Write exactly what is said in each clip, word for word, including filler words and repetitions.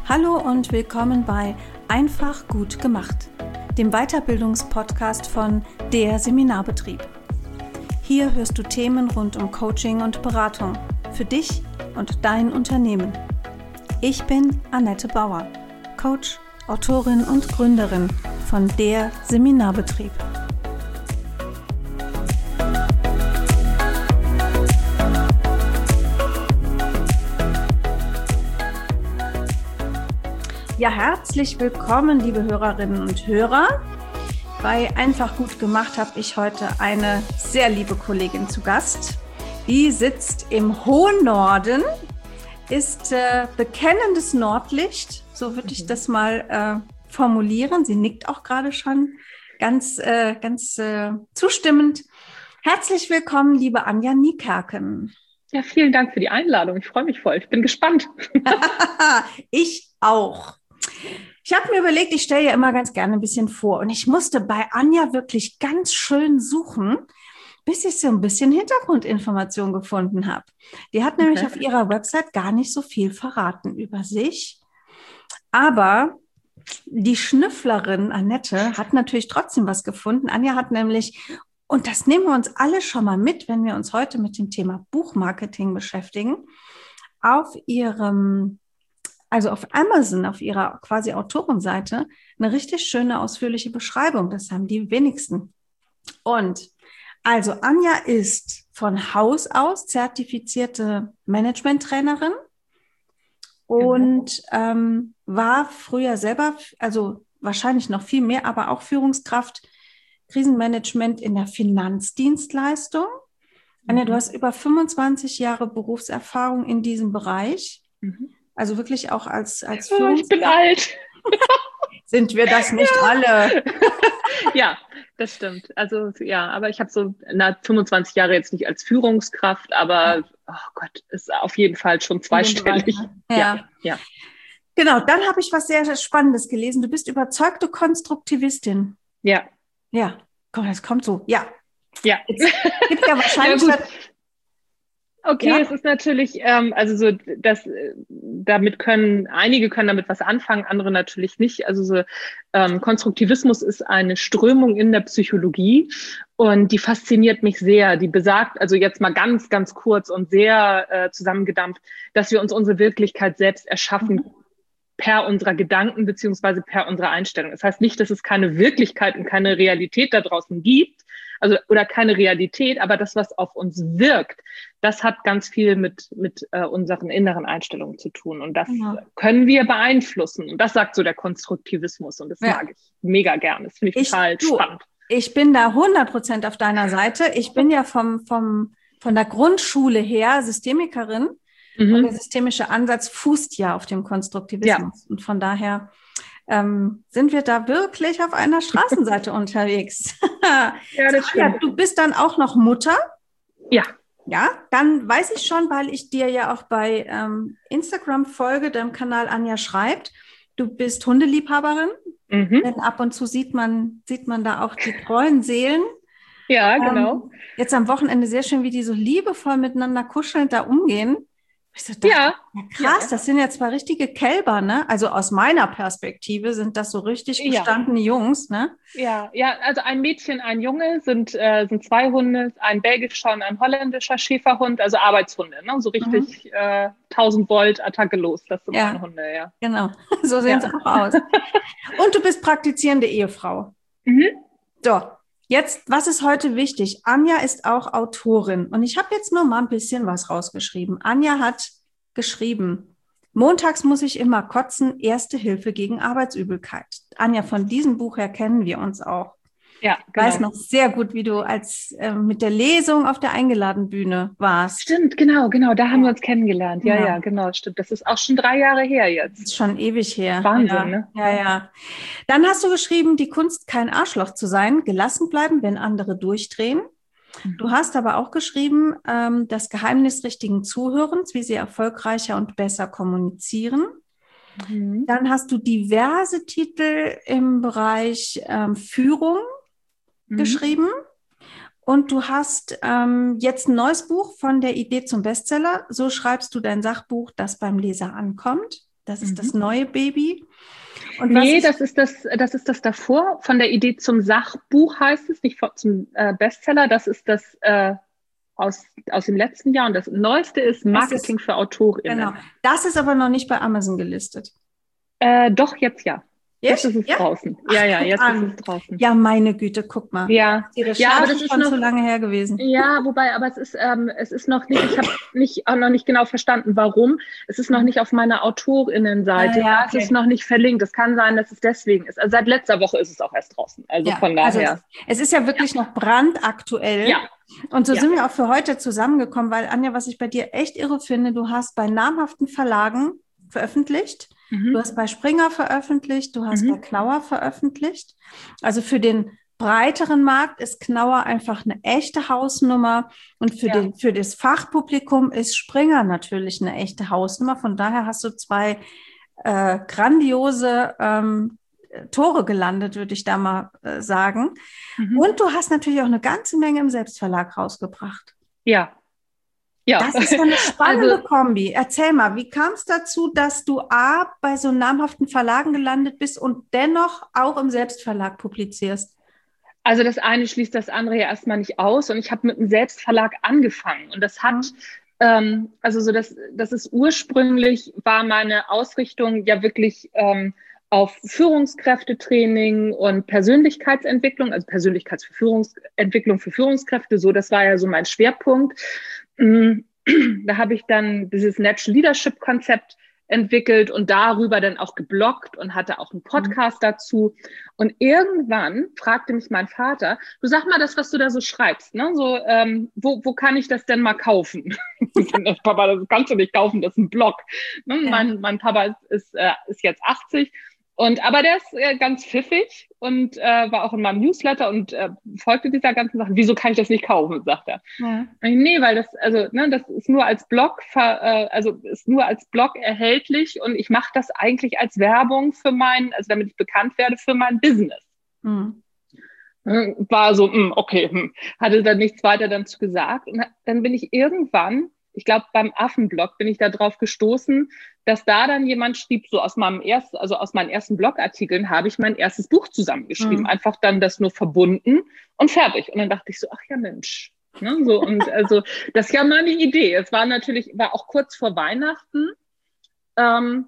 Hallo und willkommen bei Einfach gut gemacht, dem Weiterbildungspodcast von der Seminarbetrieb. Hier hörst du Themen rund um Coaching und Beratung für dich und dein Unternehmen. Ich bin Annette Bauer, Coach, Autorin und Gründerin von der Seminarbetrieb. Ja, herzlich willkommen, liebe Hörerinnen und Hörer. Bei Einfach gut gemacht habe ich heute eine sehr liebe Kollegin zu Gast. Die sitzt im hohen Norden, ist äh, bekennendes Nordlicht, so würde ich das mal äh, formulieren. Sie nickt auch gerade schon ganz, äh, ganz äh, zustimmend. Herzlich willkommen, liebe Anja Niekerken. Ja, vielen Dank für die Einladung. Ich freue mich voll. Ich bin gespannt. Ich auch. Ich habe mir überlegt, ich stelle ja immer ganz gerne ein bisschen vor. Und ich musste bei Anja wirklich ganz schön suchen, bis ich so ein bisschen Hintergrundinformation gefunden habe. Die hat nämlich okay. auf ihrer Website gar nicht so viel verraten über sich. Aber die Schnüfflerin Annette hat natürlich trotzdem was gefunden. Anja hat nämlich, und das nehmen wir uns alle schon mal mit, wenn wir uns heute mit dem Thema Buchmarketing beschäftigen, auf ihrem Also auf Amazon, auf ihrer quasi Autorenseite, eine richtig schöne, ausführliche Beschreibung. Das haben die wenigsten. Und also Anja ist von Haus aus zertifizierte Management-Trainerin und mhm. ähm, war früher selber, also wahrscheinlich noch viel mehr, aber auch Führungskraft, Krisenmanagement in der Finanzdienstleistung. Mhm. Anja, du hast über fünfundzwanzig Jahre Berufserfahrung in diesem Bereich. Mhm. Also wirklich auch als, als oh, ich bin alt. Sind wir das nicht ja. alle? Ja, das stimmt. Also ja, aber ich habe so na, fünfundzwanzig Jahre jetzt nicht als Führungskraft, aber ja. oh Gott, ist auf jeden Fall schon zweistellig. Ja. ja, ja. Genau, dann habe ich was sehr, sehr Spannendes gelesen. Du bist überzeugte Konstruktivistin. Ja. Ja, komm, das kommt so. Ja. Ja. Jetzt gibt ja wahrscheinlich... ja, Okay, ja. Es ist natürlich, ähm, also so, das, äh, damit können, einige können damit was anfangen, andere natürlich nicht. Also so, ähm, Konstruktivismus ist eine Strömung in der Psychologie und die fasziniert mich sehr. Die besagt, also jetzt mal ganz, ganz kurz und sehr äh, zusammengedampft, dass wir uns unsere Wirklichkeit selbst erschaffen mhm. per unserer Gedanken beziehungsweise per unserer Einstellung. Das heißt nicht, dass es keine Wirklichkeit und keine Realität da draußen gibt, also oder keine Realität, aber das, was auf uns wirkt, das hat ganz viel mit mit äh, unseren inneren Einstellungen zu tun und das ja. können wir beeinflussen und das sagt so der Konstruktivismus und das ja. mag ich mega gerne, das finde ich, ich total du, spannend. Ich bin da hundert Prozent auf deiner Seite. Ich bin ja vom vom von der Grundschule her Systemikerin mhm. und der systemische Ansatz fußt ja auf dem Konstruktivismus ja. und von daher Ähm, sind wir da wirklich auf einer Straßenseite unterwegs? Ja, das stimmt. Ja, du bist dann auch noch Mutter? Ja. Ja, dann weiß ich schon, weil ich dir ja auch bei ähm, Instagram folge, deinem Kanal Anja schreibt, du bist Hundeliebhaberin, mhm. denn ab und zu sieht man, sieht man da auch die treuen Seelen. Ja, genau. Ähm, jetzt am Wochenende sehr schön, wie die so liebevoll miteinander kuschelnd da umgehen. Ich so dachte, ja. ja, krass, ja. das sind ja zwei richtige Kälber, ne? Also aus meiner Perspektive sind das so richtig gestandene ja. Jungs, ne? Ja, ja, also ein Mädchen, ein Junge sind, äh, sind zwei Hunde, ein belgischer und ein holländischer Schäferhund, also Arbeitshunde, ne? So richtig mhm. äh, tausend Volt, Attacke los, das sind ja. meine Hunde, ja. Genau, so sehen ja. sie auch aus. Und du bist praktizierende Ehefrau. Mhm. So. Jetzt, was ist heute wichtig? Anja ist auch Autorin und ich habe jetzt nur mal ein bisschen was rausgeschrieben. Anja hat geschrieben, montags muss ich immer kotzen, erste Hilfe gegen Arbeitsübelkeit. Anja, von diesem Buch her kennen wir uns auch. Ja, ich genau. weiß noch sehr gut, wie du als äh, mit der Lesung auf der Eingeladen-Bühne warst. Stimmt, genau, genau, da haben wir uns kennengelernt. Ja, genau. ja, genau, stimmt. Das ist auch schon drei Jahre her jetzt. Das ist schon ewig her. Wahnsinn, ja, ne? Ja, ja. Dann hast du geschrieben, die Kunst, kein Arschloch zu sein, gelassen bleiben, wenn andere durchdrehen. Mhm. Du hast aber auch geschrieben, ähm, das Geheimnis richtigen Zuhörens, wie sie erfolgreicher und besser kommunizieren. Mhm. Dann hast du diverse Titel im Bereich ähm, Führung geschrieben und du hast ähm, jetzt ein neues Buch von der Idee zum Bestseller. So schreibst du dein Sachbuch, das beim Leser ankommt. Das ist Mhm. das neue Baby. Und nee, das ist das, das ist das davor. Von der Idee zum Sachbuch heißt es, nicht zum äh, Bestseller. Das ist das äh, aus, aus dem letzten Jahr. Und das Neueste ist Marketing ist, für AutorInnen. Genau. Das ist aber noch nicht bei Amazon gelistet. Äh, doch, jetzt ja. Jetzt, jetzt ist es ja? draußen. Ach, ja, ja, jetzt an. ist es draußen. Ja, meine Güte, guck mal. Ja, die Recherche ja, aber das ist schon noch zu lange her gewesen. Ja, wobei, aber es ist, ähm, es ist noch nicht, ich habe nicht, auch noch nicht genau verstanden, warum. Es ist noch nicht auf meiner AutorInnenseite. Ah, ja, okay. Es ist noch nicht verlinkt. Es kann sein, dass es deswegen ist. Also seit letzter Woche ist es auch erst draußen. Also ja, von daher. Also es, es ist ja wirklich ja. noch brandaktuell. Ja. Und so ja. sind wir auch für heute zusammengekommen, weil Anja, was ich bei dir echt irre finde, du hast bei namhaften Verlagen veröffentlicht. Mhm. Du hast bei Springer veröffentlicht, du hast mhm. bei Knauer veröffentlicht. Also für den breiteren Markt ist Knauer einfach eine echte Hausnummer und für, ja. den, für das Fachpublikum ist Springer natürlich eine echte Hausnummer. Von daher hast du zwei äh, grandiose ähm, Tore gelandet, würde ich da mal äh, sagen. Mhm. Und du hast natürlich auch eine ganze Menge im Selbstverlag rausgebracht. Ja. Ja. Das ist ja eine spannende also, Kombi. Erzähl mal, wie kam es dazu, dass du A, bei so namhaften Verlagen gelandet bist und dennoch auch im Selbstverlag publizierst? Also das eine schließt das andere ja erstmal nicht aus. Und ich habe mit einem Selbstverlag angefangen. Und das hat, mhm. ähm, also so das, das ist ursprünglich, war meine Ausrichtung ja wirklich ähm, auf Führungskräftetraining und Persönlichkeitsentwicklung, also Persönlichkeitsentwicklung für Führungskräfte. So, das war ja so mein Schwerpunkt. Da habe ich dann dieses Natural Leadership Konzept entwickelt und darüber dann auch gebloggt und hatte auch einen Podcast mhm. dazu. Und irgendwann fragte mich mein Vater, du sag mal das, was du da so schreibst, ne? So, ähm, wo, wo kann ich das denn mal kaufen? Papa, das kannst du nicht kaufen, das ist ein Blog. Ne? Ja. Mein, mein Papa ist, ist, äh, ist jetzt achtzig. Und, aber der ist äh, ganz pfiffig und äh, war auch in meinem Newsletter und äh, folgte dieser ganzen Sache. Wieso kann ich das nicht kaufen, sagt er. Ja. Ich, nee, weil das, also, ne, das ist nur als Blog, ver, äh, also ist nur als Blog erhältlich und ich mache das eigentlich als Werbung für mein, also damit ich bekannt werde für mein Business. Mhm. War so, mh, okay, hm, hatte dann nichts weiter dazu gesagt. Und dann bin ich irgendwann, ich glaube, beim Affenblog bin ich da drauf gestoßen, dass da dann jemand schrieb, so aus meinem ersten, also aus meinen ersten Blogartikeln habe ich mein erstes Buch zusammengeschrieben. Mhm. Einfach dann das nur verbunden und fertig. Und dann dachte ich so, ach ja Mensch. Ne, so, und also, das ist ja mal eine Idee. Es war natürlich, war auch kurz vor Weihnachten. Ähm,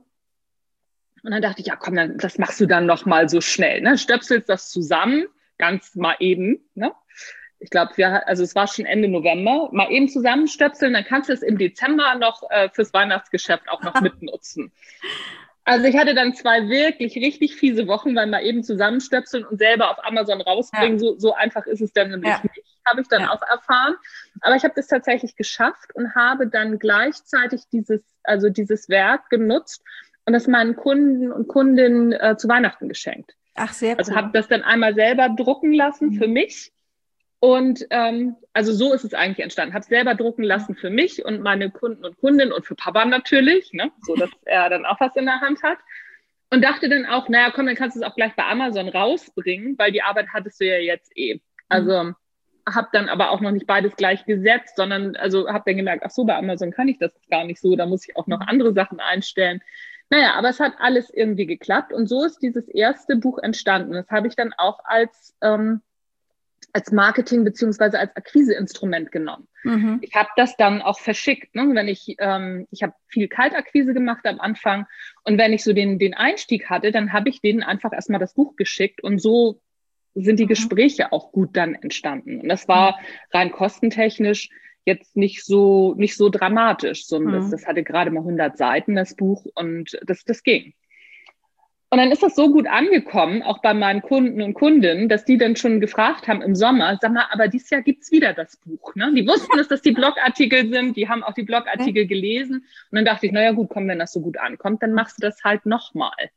und dann dachte ich, ja komm, dann, das machst du dann noch mal so schnell. Ne? Stöpselst das zusammen, ganz mal eben, ne? Ich glaube, wir, also es war schon Ende November, mal eben zusammenstöpseln, dann kannst du es im Dezember noch äh, fürs Weihnachtsgeschäft auch noch mitnutzen. Also ich hatte dann zwei wirklich richtig fiese Wochen, weil mal eben zusammenstöpseln und selber auf Amazon rausbringen, ja. so, so einfach ist es dann nämlich ja. nicht, habe ich dann ja. auch erfahren. Aber ich habe das tatsächlich geschafft und habe dann gleichzeitig dieses, also dieses Werk genutzt und das meinen Kunden und Kundinnen äh, zu Weihnachten geschenkt. Ach, sehr cool. Also habe das dann einmal selber drucken lassen mhm. für mich. Und ähm, also so ist es eigentlich entstanden. Habe selber drucken lassen für mich und meine Kunden und Kundinnen und für Papa natürlich, ne, so dass er dann auch was in der Hand hat. Und dachte dann auch, naja, komm, dann kannst du es auch gleich bei Amazon rausbringen, weil die Arbeit hattest du ja jetzt eh. Also mhm. habe dann aber auch noch nicht beides gleich gesetzt, sondern also habe dann gemerkt, ach so, bei Amazon kann ich das gar nicht so, da muss ich auch noch andere Sachen einstellen. Naja, aber es hat alles irgendwie geklappt und so ist dieses erste Buch entstanden. Das habe ich dann auch als ähm, als Marketing beziehungsweise als Akquiseinstrument genommen. Mhm. Ich habe das dann auch verschickt. Ne? Wenn ich, ähm, ich habe viel Kaltakquise gemacht am Anfang und wenn ich so den, den Einstieg hatte, dann habe ich denen einfach erstmal das Buch geschickt und so sind die mhm. Gespräche auch gut dann entstanden. Und das war mhm. rein kostentechnisch jetzt nicht so, nicht so dramatisch. So, mhm. das, das hatte gerade mal hundert Seiten, das Buch, und das, das ging. Und dann ist das so gut angekommen, auch bei meinen Kunden und Kundinnen, dass die dann schon gefragt haben im Sommer, sag mal, aber dieses Jahr gibt's wieder das Buch. Ne? Die wussten, dass das die Blogartikel sind, die haben auch die Blogartikel gelesen. Und dann dachte ich, naja gut, komm, wenn das so gut ankommt, dann machst du das halt nochmal.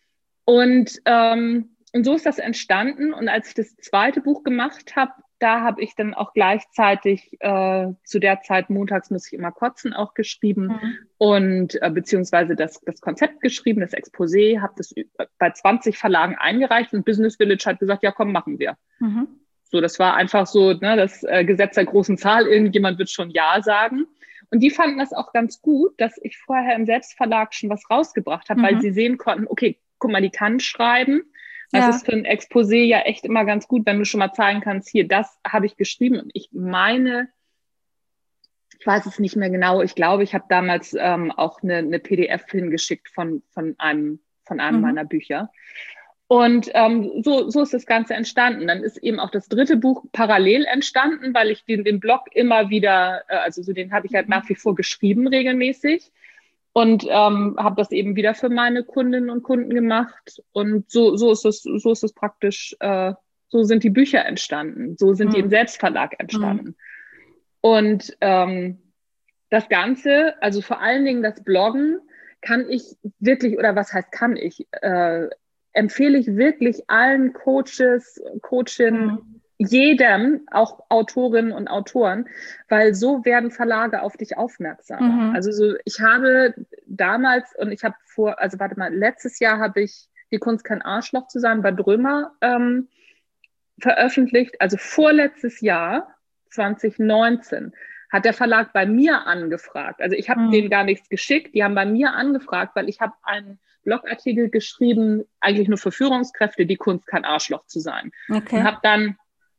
Und, ähm, und so ist das entstanden. Und als ich das zweite Buch gemacht habe, da habe ich dann auch gleichzeitig äh, zu der Zeit, montags muss ich immer kotzen, auch geschrieben mhm. und äh, beziehungsweise das, das Konzept geschrieben, das Exposé, habe das bei zwanzig Verlagen eingereicht und Business Village hat gesagt, ja komm, machen wir. Mhm. So, das war einfach so, ne, das äh, Gesetz der großen Zahl, irgendjemand wird schon Ja sagen. Und die fanden das auch ganz gut, dass ich vorher im Selbstverlag schon was rausgebracht habe, mhm. weil sie sehen konnten, okay, guck mal, die kann schreiben. Das ja. ist für ein Exposé ja echt immer ganz gut, wenn du schon mal zeigen kannst, hier, das habe ich geschrieben. Und ich meine, ich weiß es nicht mehr genau, ich glaube, ich habe damals ähm, auch eine, eine P D F hingeschickt von, von einem, von einem mhm. meiner Bücher. Und ähm, so, so ist das Ganze entstanden. Dann ist eben auch das dritte Buch parallel entstanden, weil ich den, den Blog immer wieder, äh, also so den habe ich halt nach wie vor geschrieben regelmäßig und ähm, habe das eben wieder für meine Kundinnen und Kunden gemacht. Und so, so ist es, so ist es praktisch, äh, so sind die Bücher entstanden, so sind mhm. die im Selbstverlag entstanden. Mhm. Und ähm, das Ganze, also vor allen Dingen das Bloggen, kann ich wirklich, oder was heißt kann ich, äh, empfehle ich wirklich allen Coaches, Coachinnen, mhm. jedem, auch Autorinnen und Autoren, weil so werden Verlage auf dich aufmerksam. Mhm. Also so, ich habe damals, und ich habe vor, also warte mal, letztes Jahr habe ich Die Kunst kein Arschloch zusammen bei Drömer ähm, veröffentlicht, also vorletztes Jahr, zwanzig neunzehn, hat der Verlag bei mir angefragt. Also ich habe mhm. denen gar nichts geschickt, die haben bei mir angefragt, weil ich habe einen Blogartikel geschrieben, eigentlich nur für Führungskräfte, die Kunst kein Arschloch zu sein. Okay. Und habe dann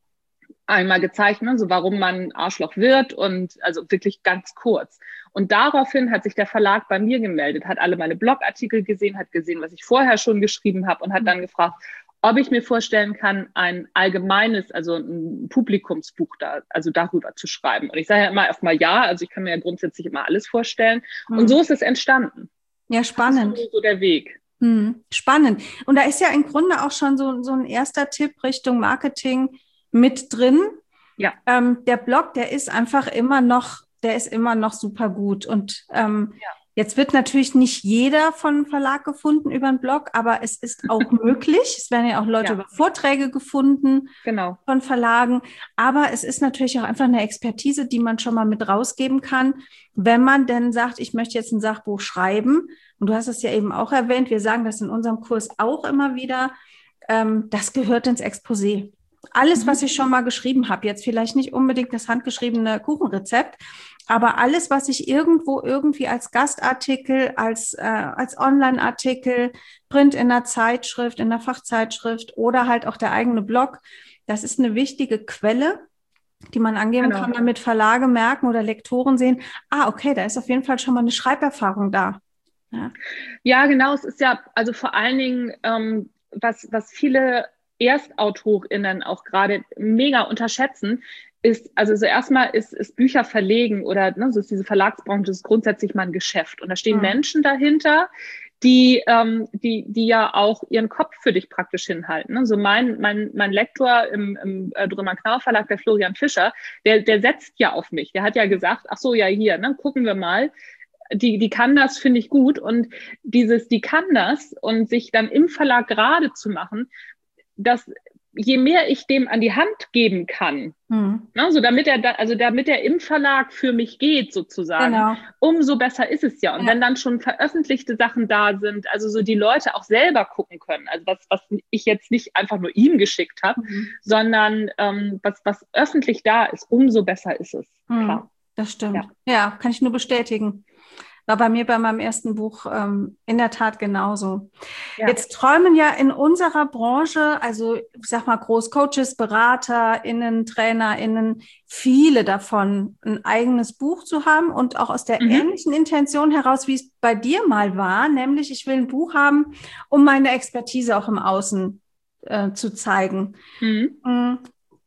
einmal gezeigt, ne, so warum man Arschloch wird und also wirklich ganz kurz. Und daraufhin hat sich der Verlag bei mir gemeldet, hat alle meine Blogartikel gesehen, hat gesehen, was ich vorher schon geschrieben habe und hat dann gefragt, ob ich mir vorstellen kann, ein allgemeines, also ein Publikumsbuch da, also darüber zu schreiben. Und ich sage ja immer erstmal ja, also ich kann mir ja grundsätzlich immer alles vorstellen. Mhm. Und so ist es entstanden. Ja, spannend. Das ist so der Weg. Hm, spannend. Und da ist ja im Grunde auch schon so, so ein erster Tipp Richtung Marketing mit drin. Ja. Ähm, der Blog, der ist einfach immer noch, der ist immer noch super gut. Und ähm, ja. jetzt wird natürlich nicht jeder von Verlag gefunden über einen Blog, aber es ist auch möglich. Es werden ja auch Leute ja. über Vorträge gefunden genau. von Verlagen. Aber es ist natürlich auch einfach eine Expertise, die man schon mal mit rausgeben kann, wenn man denn sagt, ich möchte jetzt ein Sachbuch schreiben. Und du hast es ja eben auch erwähnt, wir sagen das in unserem Kurs auch immer wieder, ähm, das gehört ins Exposé. Alles, mhm. was ich schon mal geschrieben habe, jetzt vielleicht nicht unbedingt das handgeschriebene Kuchenrezept, aber alles, was ich irgendwo irgendwie als Gastartikel, als, äh, als Online-Artikel, Print in der Zeitschrift, in der Fachzeitschrift oder halt auch der eigene Blog, das ist eine wichtige Quelle, die man angeben genau. kann, damit Verlage merken oder Lektoren sehen, ah, okay, da ist auf jeden Fall schon mal eine Schreiberfahrung da. Ja, ja genau, es ist ja, also vor allen Dingen, ähm, was, was viele ErstautorInnen auch gerade mega unterschätzen, ist, also so erstmal ist, ist Bücher verlegen oder ne, so ist diese Verlagsbranche ist grundsätzlich mal ein Geschäft. Und da stehen mhm. Menschen dahinter, die, ähm, die, die ja auch ihren Kopf für dich praktisch hinhalten. Also mein, mein, mein Lektor im, im äh, Drömer-Knauf Verlag, der Florian Fischer, der, der setzt ja auf mich. Der hat ja gesagt, ach so, ja hier, ne, gucken wir mal. Die, die kann das, finde ich gut. Und dieses, die kann das und sich dann im Verlag gerade zu machen, dass je mehr ich dem an die Hand geben kann, hm. ne, so damit er da, also damit er im Verlag für mich geht sozusagen, genau. umso besser ist es ja. Und ja. wenn dann schon veröffentlichte Sachen da sind, also so die Leute auch selber gucken können, also was, was ich jetzt nicht einfach nur ihm geschickt habe, mhm. sondern ähm, was, was öffentlich da ist, umso besser ist es. Hm. Klar. Das stimmt. Ja. ja, kann ich nur bestätigen. War bei mir bei meinem ersten Buch ähm, in der Tat genauso. Ja. Jetzt träumen ja in unserer Branche, also ich sag mal Großcoaches, BeraterInnen, TrainerInnen, viele davon, ein eigenes Buch zu haben und auch aus der mhm. ähnlichen Intention heraus, wie es bei dir mal war, nämlich ich will ein Buch haben, um meine Expertise auch im Außen äh, zu zeigen. Mhm.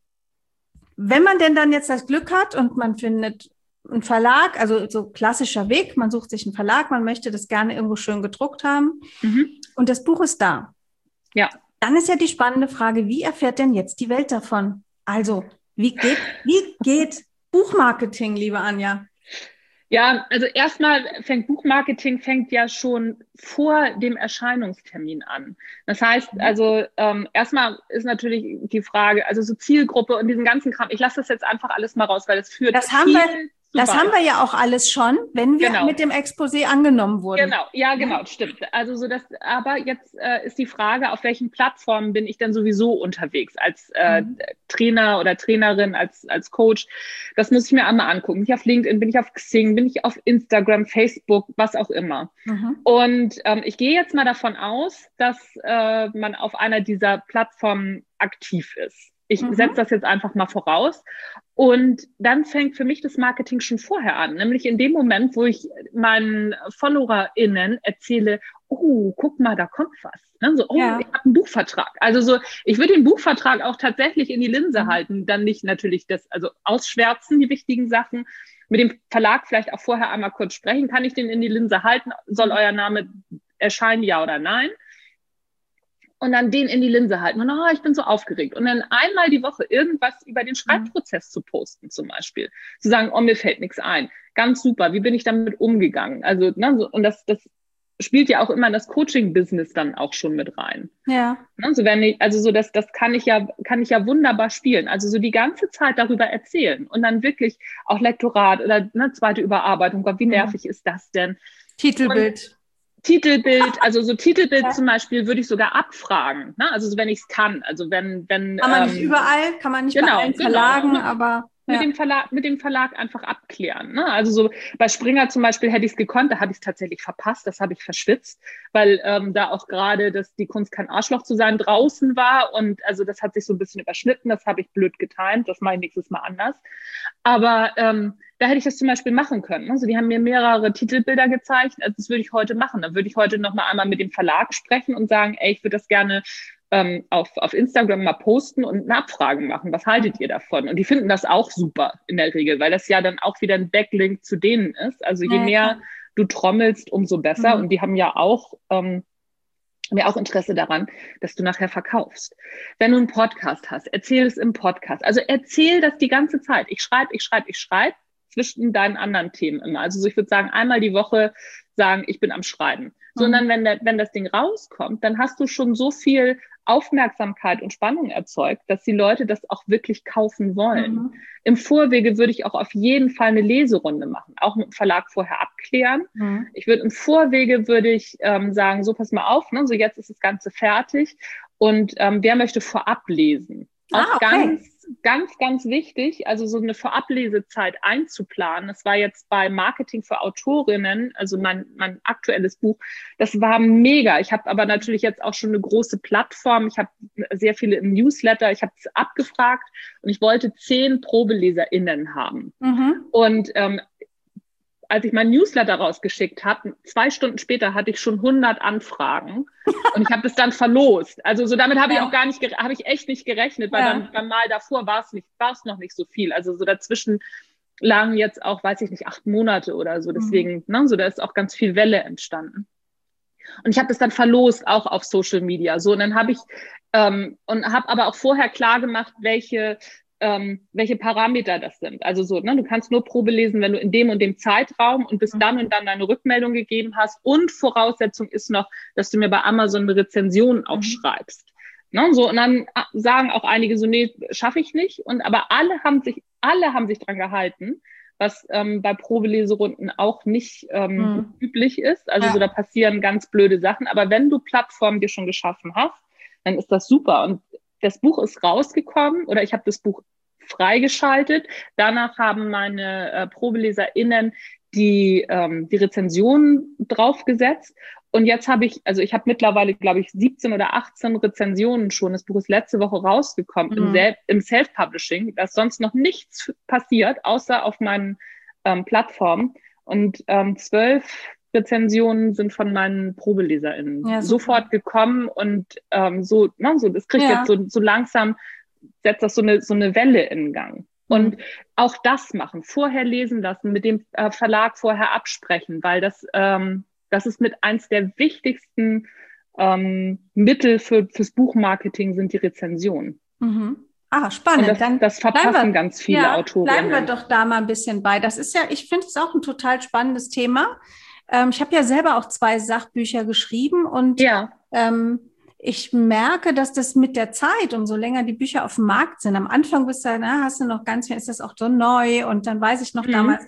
Wenn man denn dann jetzt das Glück hat und man findet ein Verlag, also so klassischer Weg, man sucht sich einen Verlag, man möchte das gerne irgendwo schön gedruckt haben mhm. und das Buch ist da. Ja. Dann ist ja die spannende Frage, wie erfährt denn jetzt die Welt davon? Also, wie geht, wie geht Buchmarketing, liebe Anja? Ja, also erstmal fängt Buchmarketing fängt ja schon vor dem Erscheinungstermin an. Das heißt, also ähm, erstmal ist natürlich die Frage, also so Zielgruppe und diesen ganzen Kram, ich lasse das jetzt einfach alles mal raus, weil es führt Das haben wir Das haben wir ja auch alles schon, wenn wir genau. mit dem Exposé angenommen wurden. Genau, ja, genau, ja. Stimmt. Also so das, aber jetzt äh, ist die Frage, auf welchen Plattformen bin ich denn sowieso unterwegs als äh, mhm. Trainer oder Trainerin, als als Coach. Das muss ich mir einmal angucken. Bin ich auf LinkedIn, bin ich auf Xing, bin ich auf Instagram, Facebook, was auch immer. Mhm. Und ähm, ich gehe jetzt mal davon aus, dass äh, man auf einer dieser Plattformen aktiv ist. Ich mhm. setze das jetzt einfach mal voraus. Und dann fängt für mich das Marketing schon vorher an, nämlich in dem Moment, wo ich meinen FollowerInnen erzähle, oh, guck mal, da kommt was. Ne? So, oh, ja. ich habe einen Buchvertrag. Also so, ich würde den Buchvertrag auch tatsächlich in die Linse mhm. halten, dann nicht natürlich das, also ausschwärzen, die wichtigen Sachen. Mit dem Verlag vielleicht auch vorher einmal kurz sprechen. Kann ich den in die Linse halten? Soll euer Name erscheinen, ja oder nein? Und dann den in die Linse halten. Und oh, ich bin so aufgeregt. Und dann einmal die Woche irgendwas über den Schreibprozess mhm. zu posten zum Beispiel. Zu sagen, oh, mir fällt nichts ein. Ganz super. Wie bin ich damit umgegangen? Also, ne, so, und das, das spielt ja auch immer in das Coaching-Business dann auch schon mit rein. Ja. Ne, so wenn ich, also so das, das kann ich ja, kann ich ja wunderbar spielen. Also so die ganze Zeit darüber erzählen. Und dann wirklich auch Lektorat oder eine zweite Überarbeitung. Gott, wie nervig mhm. ist das denn? Titelbild. Und Titelbild, also so Titelbild ja. zum Beispiel würde ich sogar abfragen, ne? Also so, wenn ich es kann, also wenn, wenn kann man ähm, nicht überall, kann man nicht genau, bei allen genau, Verlagen, genau. aber mit ja. dem Verlag, mit dem Verlag einfach abklären, ne? Also so bei Springer zum Beispiel hätte ich es gekonnt, da habe ich es tatsächlich verpasst, das habe ich verschwitzt, weil ähm, da auch gerade das die Kunst kein Arschloch zu sein draußen war und also das hat sich so ein bisschen überschnitten, das habe ich blöd getimt, das mache ich nächstes Mal anders, aber ähm, da hätte ich das zum Beispiel machen können. Also die haben mir mehrere Titelbilder gezeigt. Also das würde ich heute machen. Dann würde ich heute noch mal einmal mit dem Verlag sprechen und sagen, ey, ich würde das gerne ähm, auf, auf Instagram mal posten und Nachfragen machen. Was haltet ihr davon? Und die finden das auch super in der Regel, weil das ja dann auch wieder ein Backlink zu denen ist. Also je ja, mehr klar. du trommelst, umso besser. Mhm. Und die haben ja auch... Ähm, haben ja auch Interesse daran, dass du nachher verkaufst. Wenn du einen Podcast hast, erzähl es im Podcast. Also erzähl das die ganze Zeit. Ich schreibe, ich schreibe, ich schreibe zwischen deinen anderen Themen immer. Also so, ich würde sagen, einmal die Woche sagen, ich bin am Schreiben. Sondern wenn, der, wenn das Ding rauskommt, dann hast du schon so viel Aufmerksamkeit und Spannung erzeugt, dass die Leute das auch wirklich kaufen wollen. Mhm. Im Vorwege würde ich auch auf jeden Fall eine Leserunde machen, auch mit dem Verlag vorher abklären. Mhm. Ich würde im Vorwege würde ich ähm, sagen, so pass mal auf, ne, so jetzt ist das Ganze fertig und ähm, wer möchte vorab lesen? Auch ah, okay. ganz, ganz, ganz wichtig, also so eine Vorablesezeit einzuplanen. Das war jetzt bei Marketing für Autorinnen, also mein, mein aktuelles Buch, das war mega. Ich habe aber natürlich jetzt auch schon eine große Plattform. Ich habe sehr viele im Newsletter. Ich habe es abgefragt und ich wollte zehn ProbeleserInnen haben. Mhm. Und ähm, als ich mein Newsletter rausgeschickt habe, zwei Stunden später hatte ich schon hundert Anfragen und ich habe das dann verlost. Also so damit habe ja. ich auch gar nicht, habe ich echt nicht gerechnet, weil ja. beim, beim Mal davor war es nicht, war es noch nicht so viel. Also so dazwischen lagen jetzt auch, weiß ich nicht, acht Monate oder so. Deswegen, mhm. ne, so da ist auch ganz viel Welle entstanden. Und ich habe das dann verlost, auch auf Social Media. So und dann habe ich ähm, und habe aber auch vorher klar gemacht, welche Ähm, welche Parameter das sind. Also so, ne, du kannst nur Probe lesen, wenn du in dem und dem Zeitraum und bis mhm. dann und dann deine Rückmeldung gegeben hast. Und Voraussetzung ist noch, dass du mir bei Amazon eine Rezension auch mhm. schreibst. Ne, so, und dann sagen auch einige so, nee, schaffe ich nicht. Und aber alle haben sich, alle haben sich dran gehalten, was ähm, bei Probeleserunden auch nicht ähm, mhm. üblich ist. Also ja. so, da passieren ganz blöde Sachen. Aber wenn du Plattformen dir schon geschaffen hast, dann ist das super. Und das Buch ist rausgekommen oder ich habe das Buch freigeschaltet. Danach haben meine äh, ProbeleserInnen die, ähm, die Rezensionen draufgesetzt. Und jetzt habe ich, also ich habe mittlerweile, glaube ich, siebzehn oder achtzehn Rezensionen schon. Das Buch ist letzte Woche rausgekommen mhm. im, Sel- im Self-Publishing. Da ist sonst noch nichts passiert, außer auf meinen ähm, Plattformen. Und ähm, zwölf Rezensionen sind von meinen ProbeleserInnen ja, sofort gekommen und ähm, so, ne, so, das kriegt ja. jetzt so, so langsam, setzt das so eine, so eine Welle in Gang. Und mhm. auch das machen, vorher lesen lassen, mit dem äh, Verlag vorher absprechen, weil das, ähm, das ist mit eins der wichtigsten ähm, Mittel für, fürs Buchmarketing sind die Rezensionen. Mhm. Ah, spannend. Und das, Dann das verpassen wir, ganz viele ja, Autorinnen. Bleiben wir doch da mal ein bisschen bei. Das ist ja, ich finde es auch ein total spannendes Thema. Ähm, ich habe ja selber auch zwei Sachbücher geschrieben und ja. ähm, ich merke, dass das mit der Zeit, umso länger die Bücher auf dem Markt sind, am Anfang bist du, na, hast du noch ganz viel, ist das auch so neu und dann weiß ich noch Mhm. damals,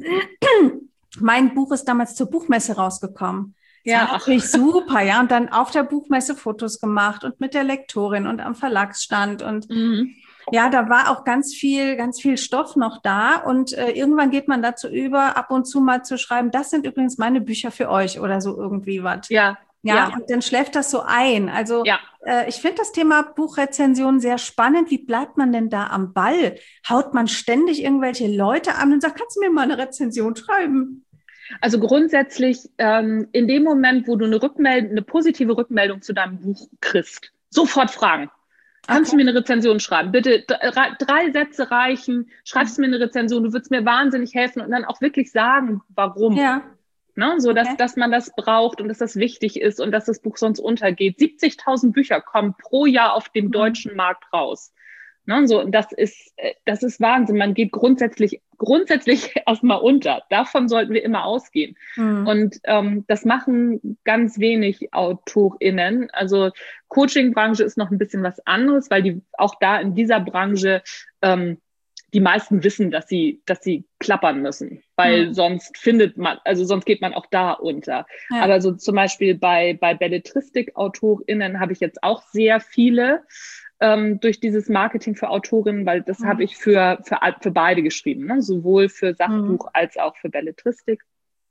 mein Buch ist damals zur Buchmesse rausgekommen. Das Ja, war natürlich super, ja. Und dann auf der Buchmesse Fotos gemacht und mit der Lektorin und am Verlagsstand. Und Mhm. ja, da war auch ganz viel, ganz viel Stoff noch da. Und äh, irgendwann geht man dazu über, ab und zu mal zu schreiben, das sind übrigens meine Bücher für euch oder so irgendwie was. Ja, Ja, ja, und dann schläft das so ein. Also ja. äh, ich finde das Thema Buchrezension sehr spannend. Wie bleibt man denn da am Ball? Haut man ständig irgendwelche Leute an und sagt, kannst du mir mal eine Rezension schreiben? Also grundsätzlich ähm, in dem Moment, wo du eine Rückmeldung, eine positive Rückmeldung zu deinem Buch kriegst, sofort fragen. Kannst Okay. du mir eine Rezension schreiben? Bitte drei, drei Sätze reichen. Schreibst du mir eine Rezension? Du würdest mir wahnsinnig helfen und dann auch wirklich sagen, warum. Ja. Ne? So, dass, Okay. dass man das braucht und dass das wichtig ist und dass das Buch sonst untergeht. siebzigtausend Bücher kommen pro Jahr auf dem Mhm. deutschen Markt raus. Ne, so, das ist, das ist Wahnsinn. Man geht grundsätzlich, grundsätzlich erstmal unter. Davon sollten wir immer ausgehen. Mhm. Und ähm, das machen ganz wenig AutorInnen. Also Coaching-Branche ist noch ein bisschen was anderes, weil die auch da in dieser Branche ähm, die meisten wissen, dass sie, dass sie klappern müssen, weil Mhm. sonst findet man, also sonst geht man auch da unter. Ja. Aber so zum Beispiel bei, bei Belletristik-AutorInnen habe ich jetzt auch sehr viele ähm, durch dieses Marketing für Autorinnen, weil das Mhm. habe ich für, für, für beide geschrieben, ne? Sowohl für Sachbuch Mhm. als auch für Belletristik.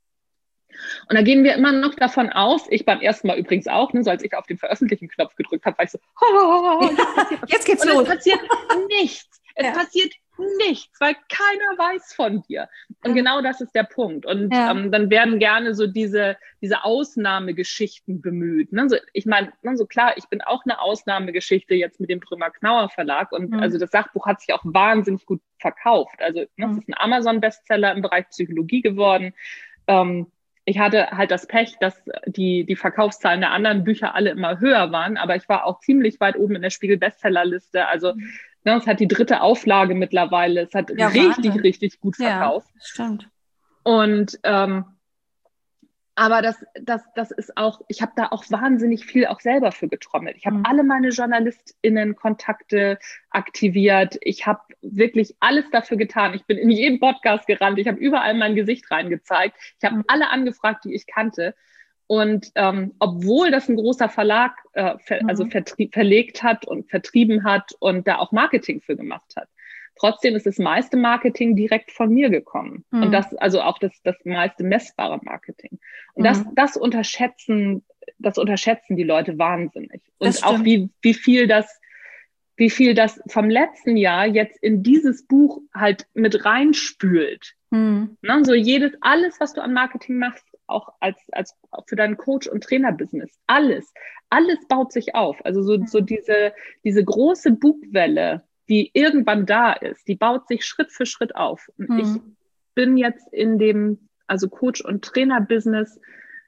Und da gehen wir immer noch davon aus, ich beim ersten Mal übrigens auch, ne, so als ich auf den Veröffentlichen-Knopf gedrückt habe, war ich so, oh, jetzt, passiert Jetzt geht's und los. es passiert nichts. Es Ja. passiert nichts, weil keiner weiß von dir. Und Ja. genau das ist der Punkt. Und Ja. ähm, dann werden gerne so diese, diese Ausnahmegeschichten bemüht. Ne? So, ich meine, ne, so klar, ich bin auch eine Ausnahmegeschichte jetzt mit dem Brümmer-Knauer Verlag. Und Mhm. also das Sachbuch hat sich auch wahnsinnig gut verkauft. Also ne, Mhm. es ist ein Amazon-Bestseller im Bereich Psychologie geworden. Ähm, Ich hatte halt das Pech, dass die, die Verkaufszahlen der anderen Bücher alle immer höher waren, aber ich war auch ziemlich weit oben in der Spiegel-Bestsellerliste. Also ne, es hat die dritte Auflage mittlerweile. Es hat Ja, richtig, Wahnsinn. richtig gut Ja, verkauft. stimmt. Und ähm, aber das, das, das ist auch, ich habe da auch wahnsinnig viel auch selber für getrommelt. Ich habe Mhm. alle meine JournalistInnen-Kontakte aktiviert. Ich habe wirklich alles dafür getan. Ich bin in jedem Podcast gerannt. Ich habe überall mein Gesicht reingezeigt. Ich habe Mhm. alle angefragt, die ich kannte. Und ähm, obwohl das ein großer Verlag äh, ver, also Mhm. vertrie- verlegt hat und vertrieben hat und da auch Marketing für gemacht hat, trotzdem ist das meiste Marketing direkt von mir gekommen. Mhm. Und das, also auch das, das meiste messbare Marketing. Und das, Mhm. das unterschätzen, das unterschätzen die Leute wahnsinnig. Das Und auch stimmt. wie, wie viel das, wie viel das vom letzten Jahr jetzt in dieses Buch halt mit reinspült. Mhm. Ne? So jedes, alles, was du an Marketing machst, auch als, als für dein Coach- und Trainer-Business, alles, alles baut sich auf. Also so, so diese, diese große Bugwelle, die irgendwann da ist, die baut sich Schritt für Schritt auf. Und Mhm. ich bin jetzt in dem, also Coach- und Trainer-Business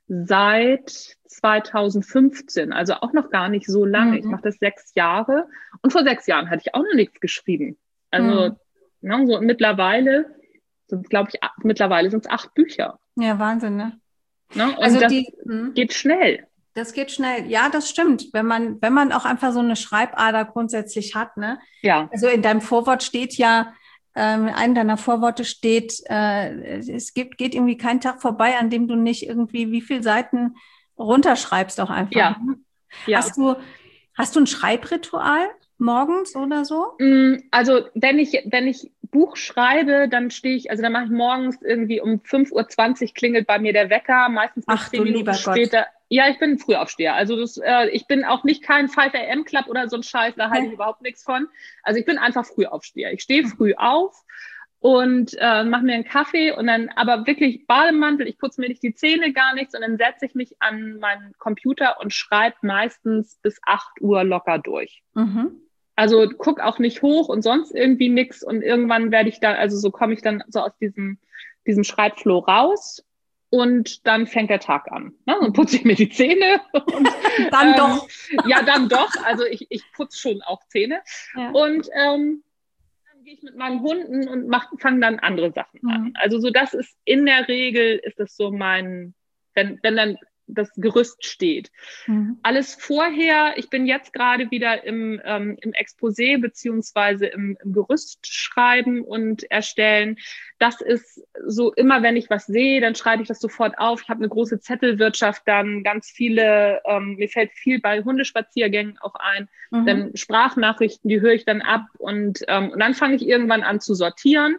seit zweitausendfünfzehn, also auch noch gar nicht so lange. Mhm. Ich mache das sechs Jahre und vor sechs Jahren hatte ich auch noch nichts geschrieben. Also Mhm. ne, so mittlerweile sind, glaube ich, acht, mittlerweile sind es acht Bücher. Ja, Wahnsinn, ne? Ne? Und Also das die, mhm. geht schnell. Das geht schnell. Ja, das stimmt. Wenn man, wenn man auch einfach so eine Schreibader grundsätzlich hat, ne? Ja, Also in deinem Vorwort steht ja, ähm, in einem deiner Vorworte steht, äh, es gibt, geht irgendwie kein Tag vorbei, an dem du nicht irgendwie wie viele Seiten runterschreibst auch einfach. ja, Ne? ja. Hast du, hast du ein Schreibritual morgens oder so? Mm, Also wenn ich, wenn ich Buch schreibe, dann stehe ich, also dann mache ich morgens irgendwie um fünf Uhr zwanzig klingelt bei mir der Wecker, meistens bin ich Ach zehn du Minuten lieber Gott. später. Ja, ich bin ein Frühaufsteher. Also das, äh, ich bin auch nicht kein fünf A M Club oder so ein Scheiß, da halte ich Okay. überhaupt nichts von. Also ich bin einfach Frühaufsteher. Ich stehe früh auf und äh, mache mir einen Kaffee und dann aber wirklich Bademantel, ich putze mir nicht die Zähne, gar nichts und dann setze ich mich an meinen Computer und schreibe meistens bis acht Uhr locker durch. Mhm. Also guck auch nicht hoch und sonst irgendwie nix und irgendwann werde ich dann, also so komme ich dann so aus diesem, diesem Schreibflow raus und dann fängt der Tag an. Ne? Dann putze ich mir die Zähne. Und, Dann ähm, doch. Ja, dann doch. Also ich, ich putze schon auch Zähne. Ja. Und ähm, dann gehe ich mit meinen Hunden und fange dann andere Sachen an. Mhm. Also so das ist in der Regel, ist das so mein, wenn, wenn dann das Gerüst steht. Mhm. Alles vorher, ich bin jetzt gerade wieder im, ähm, im Exposé beziehungsweise im, im Gerüst schreiben und erstellen. Das ist so, immer wenn ich was sehe, dann schreibe ich das sofort auf. Ich habe eine große Zettelwirtschaft, dann ganz viele, ähm, mir fällt viel bei Hundespaziergängen auch ein, Mhm. dann Sprachnachrichten, die höre ich dann ab und, ähm, und dann fange ich irgendwann an zu sortieren,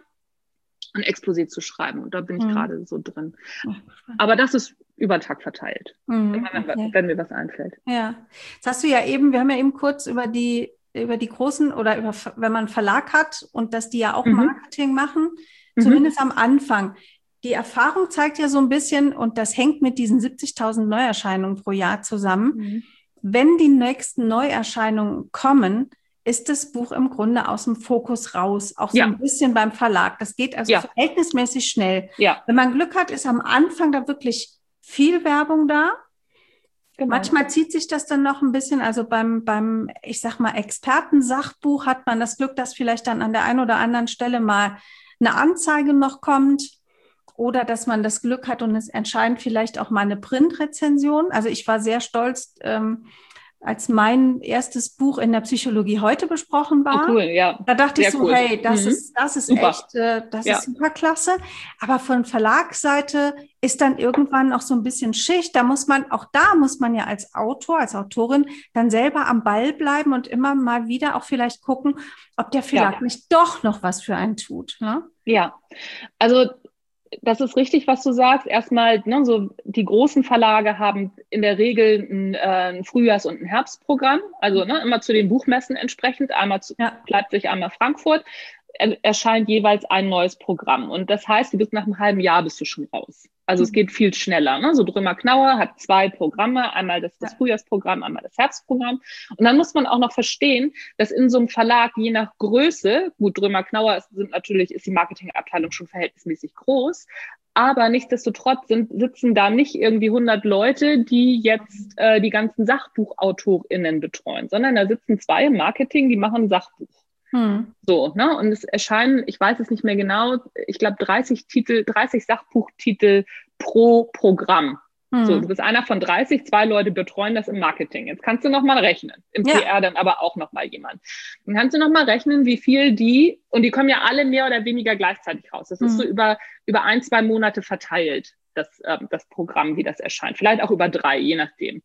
ein Exposé zu schreiben. Und da bin ich Mhm. gerade so drin. Aber das ist über den Tag verteilt, mhm. immer wenn, Okay. wenn mir was einfällt. Ja, jetzt hast du ja eben, wir haben ja eben kurz über die, über die großen oder über, wenn man einen Verlag hat und dass die ja auch Mhm. Marketing machen, Mhm. zumindest am Anfang. Die Erfahrung zeigt ja so ein bisschen, und das hängt mit diesen siebzigtausend Neuerscheinungen pro Jahr zusammen. Mhm. Wenn die nächsten Neuerscheinungen kommen, ist das Buch im Grunde aus dem Fokus raus, auch so Ja. ein bisschen beim Verlag. Das geht also Ja. verhältnismäßig schnell. Ja. Wenn man Glück hat, ist am Anfang da wirklich viel Werbung da. Genau. Manchmal zieht sich das dann noch ein bisschen, also beim, beim, ich sag mal, Expertensachbuch hat man das Glück, dass vielleicht dann an der einen oder anderen Stelle mal eine Anzeige noch kommt oder dass man das Glück hat und es erscheint vielleicht auch mal eine Printrezension. Also ich war sehr stolz, ähm, als mein erstes Buch in der Psychologie heute besprochen war. Oh, cool, ja. Da dachte Sehr ich so, cool. hey, das Mhm. ist, das ist Super. echt, äh, das Ja. ist super klasse. Aber von Verlagsseite ist dann irgendwann auch so ein bisschen Schicht. Da muss man, auch da muss man ja als Autor, als Autorin dann selber am Ball bleiben und immer mal wieder auch vielleicht gucken, ob der Verlag Ja. nicht doch noch was für einen tut. Ne? Ja, also das ist richtig, was du sagst. Erstmal, ne, so die großen Verlage haben in der Regel ein, äh, ein Frühjahrs- und ein Herbstprogramm, also ne, immer zu den Buchmessen entsprechend, einmal zu Ja. Leipzig, einmal Frankfurt, er, erscheint jeweils ein neues Programm. Und das heißt, du bist nach einem halben Jahr bist du schon raus. Also es geht viel schneller. Ne? So Drömer-Knaur hat zwei Programme, einmal das, das Ja. Frühjahrsprogramm, einmal das Herbstprogramm. Und dann muss man auch noch verstehen, dass in so einem Verlag je nach Größe, gut, Drömer-Knaur ist, sind natürlich, ist die Marketingabteilung schon verhältnismäßig groß, aber nichtsdestotrotz sind, sitzen da nicht irgendwie hundert Leute, die jetzt äh, die ganzen SachbuchautorInnen betreuen, sondern da sitzen zwei im Marketing, die machen Sachbuch. Hm. So, ne? Und es erscheinen, ich weiß es nicht mehr genau, ich glaube dreißig Titel, dreißig Sachbuchtitel pro Programm. Hm. So, du bist einer von dreißig, zwei Leute betreuen das im Marketing. Jetzt kannst du noch mal rechnen. Im Ja. P R dann aber auch noch mal jemand. Dann kannst du noch mal rechnen, wie viel die, und die kommen ja alle mehr oder weniger gleichzeitig raus. Das Hm. ist so über, über ein, zwei Monate verteilt, das, ähm, das Programm, wie das erscheint. Vielleicht auch über drei, je nachdem.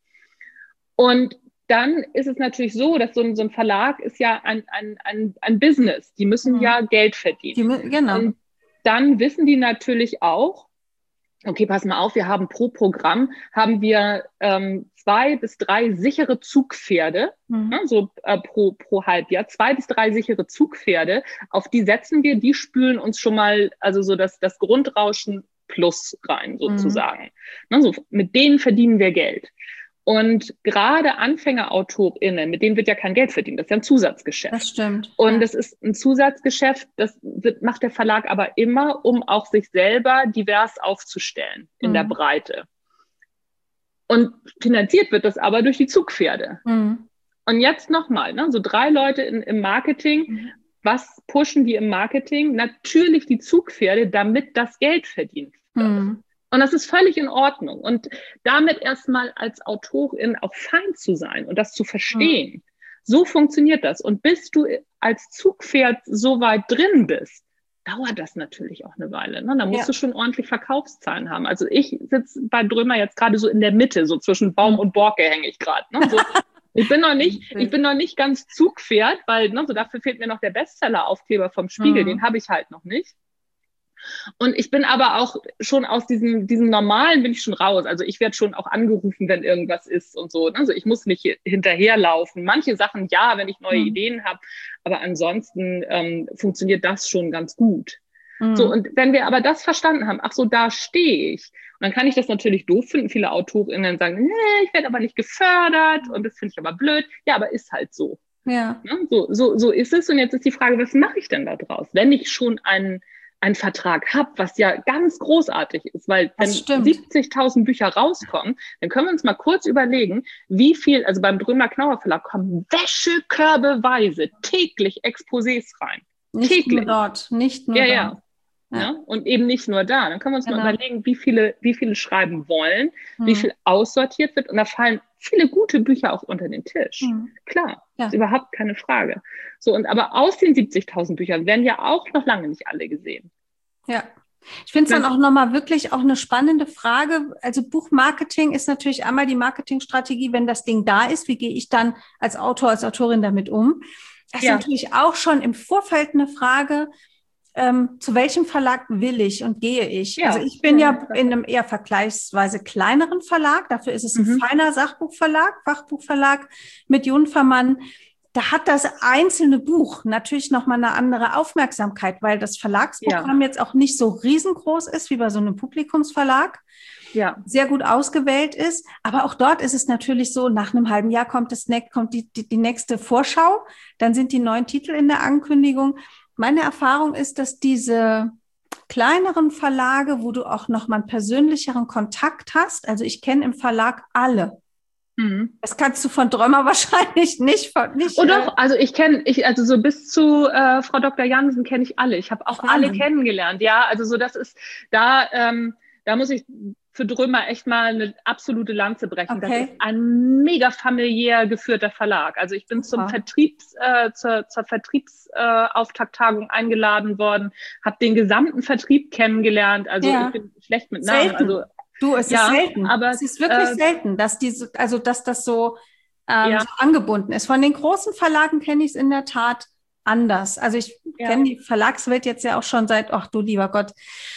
Und dann ist es natürlich so, dass so ein, so ein Verlag ist ja ein, ein, ein, ein Business. Die müssen Mhm. ja Geld verdienen. Die, genau. Und dann wissen die natürlich auch, okay, pass mal auf, wir haben pro Programm, haben wir ähm, zwei bis drei sichere Zugpferde, Mhm. ne, so äh, pro, pro Halbjahr, zwei bis drei sichere Zugpferde, auf die setzen wir, die spülen uns schon mal, also so das, das Grundrauschen plus rein sozusagen. Mhm. Ne, so, mit denen verdienen wir Geld. Und gerade AnfängerautorInnen, mit denen wird ja kein Geld verdient. Das ist ja ein Zusatzgeschäft. Das stimmt. Und ja. das ist ein Zusatzgeschäft, das wird, macht der Verlag aber immer, um auch sich selber divers aufzustellen in Mhm. der Breite. Und finanziert wird das aber durch die Zugpferde. Mhm. Und jetzt nochmal, ne, so drei Leute in, im Marketing. Mhm. Was pushen die im Marketing? Natürlich die Zugpferde, damit das Geld verdient wird. Mhm. Und das ist völlig in Ordnung. Und damit erstmal als Autorin auch fein zu sein und das zu verstehen. Mhm. So funktioniert das. Und bis du als Zugpferd so weit drin bist, dauert das natürlich auch eine Weile. Ne? Da musst ja. du schon ordentlich Verkaufszahlen haben. Also ich sitze bei Drömer jetzt gerade so in der Mitte, so zwischen Baum mhm. und Borke hänge ich gerade. Ne? So, ich bin noch nicht, ich bin noch nicht ganz Zugpferd, weil ne, so dafür fehlt mir noch der Bestseller-Aufkleber vom Spiegel. Mhm. Den habe ich halt noch nicht. Und ich bin aber auch schon aus diesem, diesem Normalen bin ich schon raus. Also ich werde schon auch angerufen, wenn irgendwas ist und so. Also ich muss nicht hinterherlaufen. Manche Sachen, ja, wenn ich neue mhm. Ideen habe. Aber ansonsten ähm, funktioniert das schon ganz gut. Mhm. So, und wenn wir aber das verstanden haben, ach so, da stehe ich. Und dann kann ich das natürlich doof finden. Viele AutorInnen sagen, nee, ich werde aber nicht gefördert. Und das finde ich aber blöd. Ja, aber ist halt so. Ja. So, so, so ist es. Und jetzt ist die Frage, was mache ich denn da draus? Wenn ich schon einen einen Vertrag habe, was ja ganz großartig ist, weil wenn siebzigtausend Bücher rauskommen, dann können wir uns mal kurz überlegen, wie viel, also beim Drömer-Knaur Verlag kommen wäschekörbeweise täglich Exposés rein. Nicht täglich. nur dort, nicht nur ja, dort. Ja. Ja. Ne? Und eben nicht nur da. Dann können wir uns genau. mal überlegen, wie viele, wie viele schreiben wollen, hm. wie viel aussortiert wird. Und da fallen viele gute Bücher auch unter den Tisch. Hm. Klar, ja. ist überhaupt keine Frage. So, und aber aus den siebzigtausend Büchern werden ja auch noch lange nicht alle gesehen. Ja. Ich finde es dann auch nochmal wirklich auch eine spannende Frage. Also Buchmarketing ist natürlich einmal die Marketingstrategie, wenn das Ding da ist, wie gehe ich dann als Autor, als Autorin damit um? Das ja. ist natürlich auch schon im Vorfeld eine Frage, ähm, zu welchem Verlag will ich und gehe ich? Ja. Also ich bin ja in einem eher vergleichsweise kleineren Verlag, dafür ist es ein mhm. feiner Sachbuchverlag, Fachbuchverlag mit Junfermann. Da hat das einzelne Buch natürlich nochmal eine andere Aufmerksamkeit, weil das Verlagsprogramm ja. jetzt auch nicht so riesengroß ist wie bei so einem Publikumsverlag. Ja. Sehr gut ausgewählt ist. Aber auch dort ist es natürlich so, nach einem halben Jahr kommt, das, kommt die, die, die nächste Vorschau. Dann sind die neuen Titel in der Ankündigung. Meine Erfahrung ist, dass diese kleineren Verlage, wo du auch nochmal einen persönlicheren Kontakt hast, also ich kenne im Verlag alle. Mhm. Das kannst du von Drömer wahrscheinlich nicht. nicht oh doch, also ich kenne, ich also so bis zu äh, Frau Doktor Jansen kenne ich alle. Ich habe auch Wahnsinn. alle kennengelernt. Ja, also so das ist da, ähm, da muss ich für Drömer echt mal eine absolute Lanze brechen. Okay. Das ist ein mega familiär geführter Verlag. Also ich bin zum ja. Vertriebs, äh, zur, zur Vertriebsauftakttagung äh, eingeladen worden, habe den gesamten Vertrieb kennengelernt. Also ja. ich bin schlecht mit Namen. Selten. Also Du, es ja, ist selten. Aber es ist wirklich äh, selten, dass diese, also dass das so, ähm, ja. so angebunden ist. Von den großen Verlagen kenne ich es in der Tat anders. Also ich ja. kenne die Verlagswelt jetzt ja auch schon seit, ach du lieber Gott,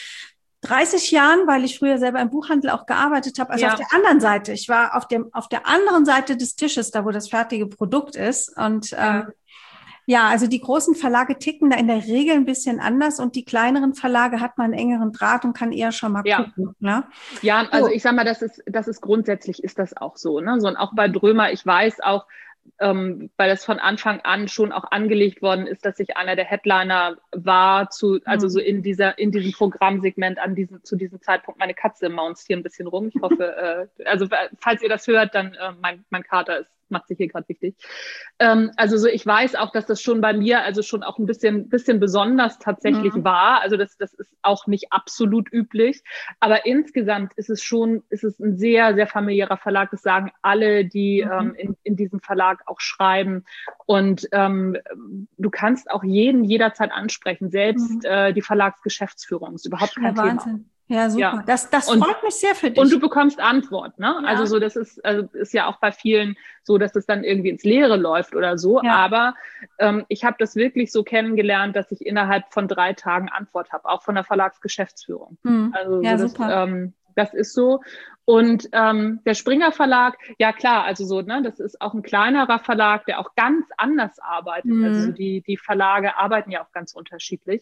dreißig Jahren, weil ich früher selber im Buchhandel auch gearbeitet habe. Also ja. auf der anderen Seite. Ich war auf dem auf der anderen Seite des Tisches, da wo das fertige Produkt ist. Und ja. ähm, Ja, also die großen Verlage ticken da in der Regel ein bisschen anders und die kleineren Verlage hat man einen engeren Draht und kann eher schon mal ja. gucken. Ne? Ja, also so. ich sag mal, das ist, das ist grundsätzlich ist das auch so. Ne? So und auch bei Drömer, ich weiß auch, ähm, weil das von Anfang an schon auch angelegt worden ist, dass ich einer der Headliner war, zu, also mhm. so in dieser, in diesem Programmsegment an diesem, zu diesem Zeitpunkt. Meine Katze maunzt hier ein bisschen rum. Ich hoffe, äh, also falls ihr das hört, dann äh, mein, mein Kater ist macht sich hier gerade wichtig. Ähm, also so, ich weiß auch, dass das schon bei mir also schon auch ein bisschen, bisschen besonders tatsächlich mhm. war. Also das, das ist auch nicht absolut üblich. Aber insgesamt ist es schon, ist es ein sehr, sehr familiärer Verlag. Das sagen alle, die mhm. ähm, in, in diesem Verlag auch schreiben. Und ähm, du kannst auch jeden jederzeit ansprechen, selbst mhm. äh, die Verlagsgeschäftsführung. Ist überhaupt kein ja, Thema. Wahnsinn. Ja, super. Ja. Das, das und, freut mich sehr für dich. Und du bekommst Antwort, ne? Ja. Also so, das ist, also ist ja auch bei vielen so, dass das dann irgendwie ins Leere läuft oder so. Ja. Aber ähm, ich habe das wirklich so kennengelernt, dass ich innerhalb von drei Tagen Antwort habe, auch von der Verlagsgeschäftsführung. Hm. Also ja, so, das, super. Ähm, das ist so. Und ähm, der Springer Verlag, ja klar, also so, ne, das ist auch ein kleinerer Verlag, der auch ganz anders arbeitet. Hm. Also die, die Verlage arbeiten ja auch ganz unterschiedlich.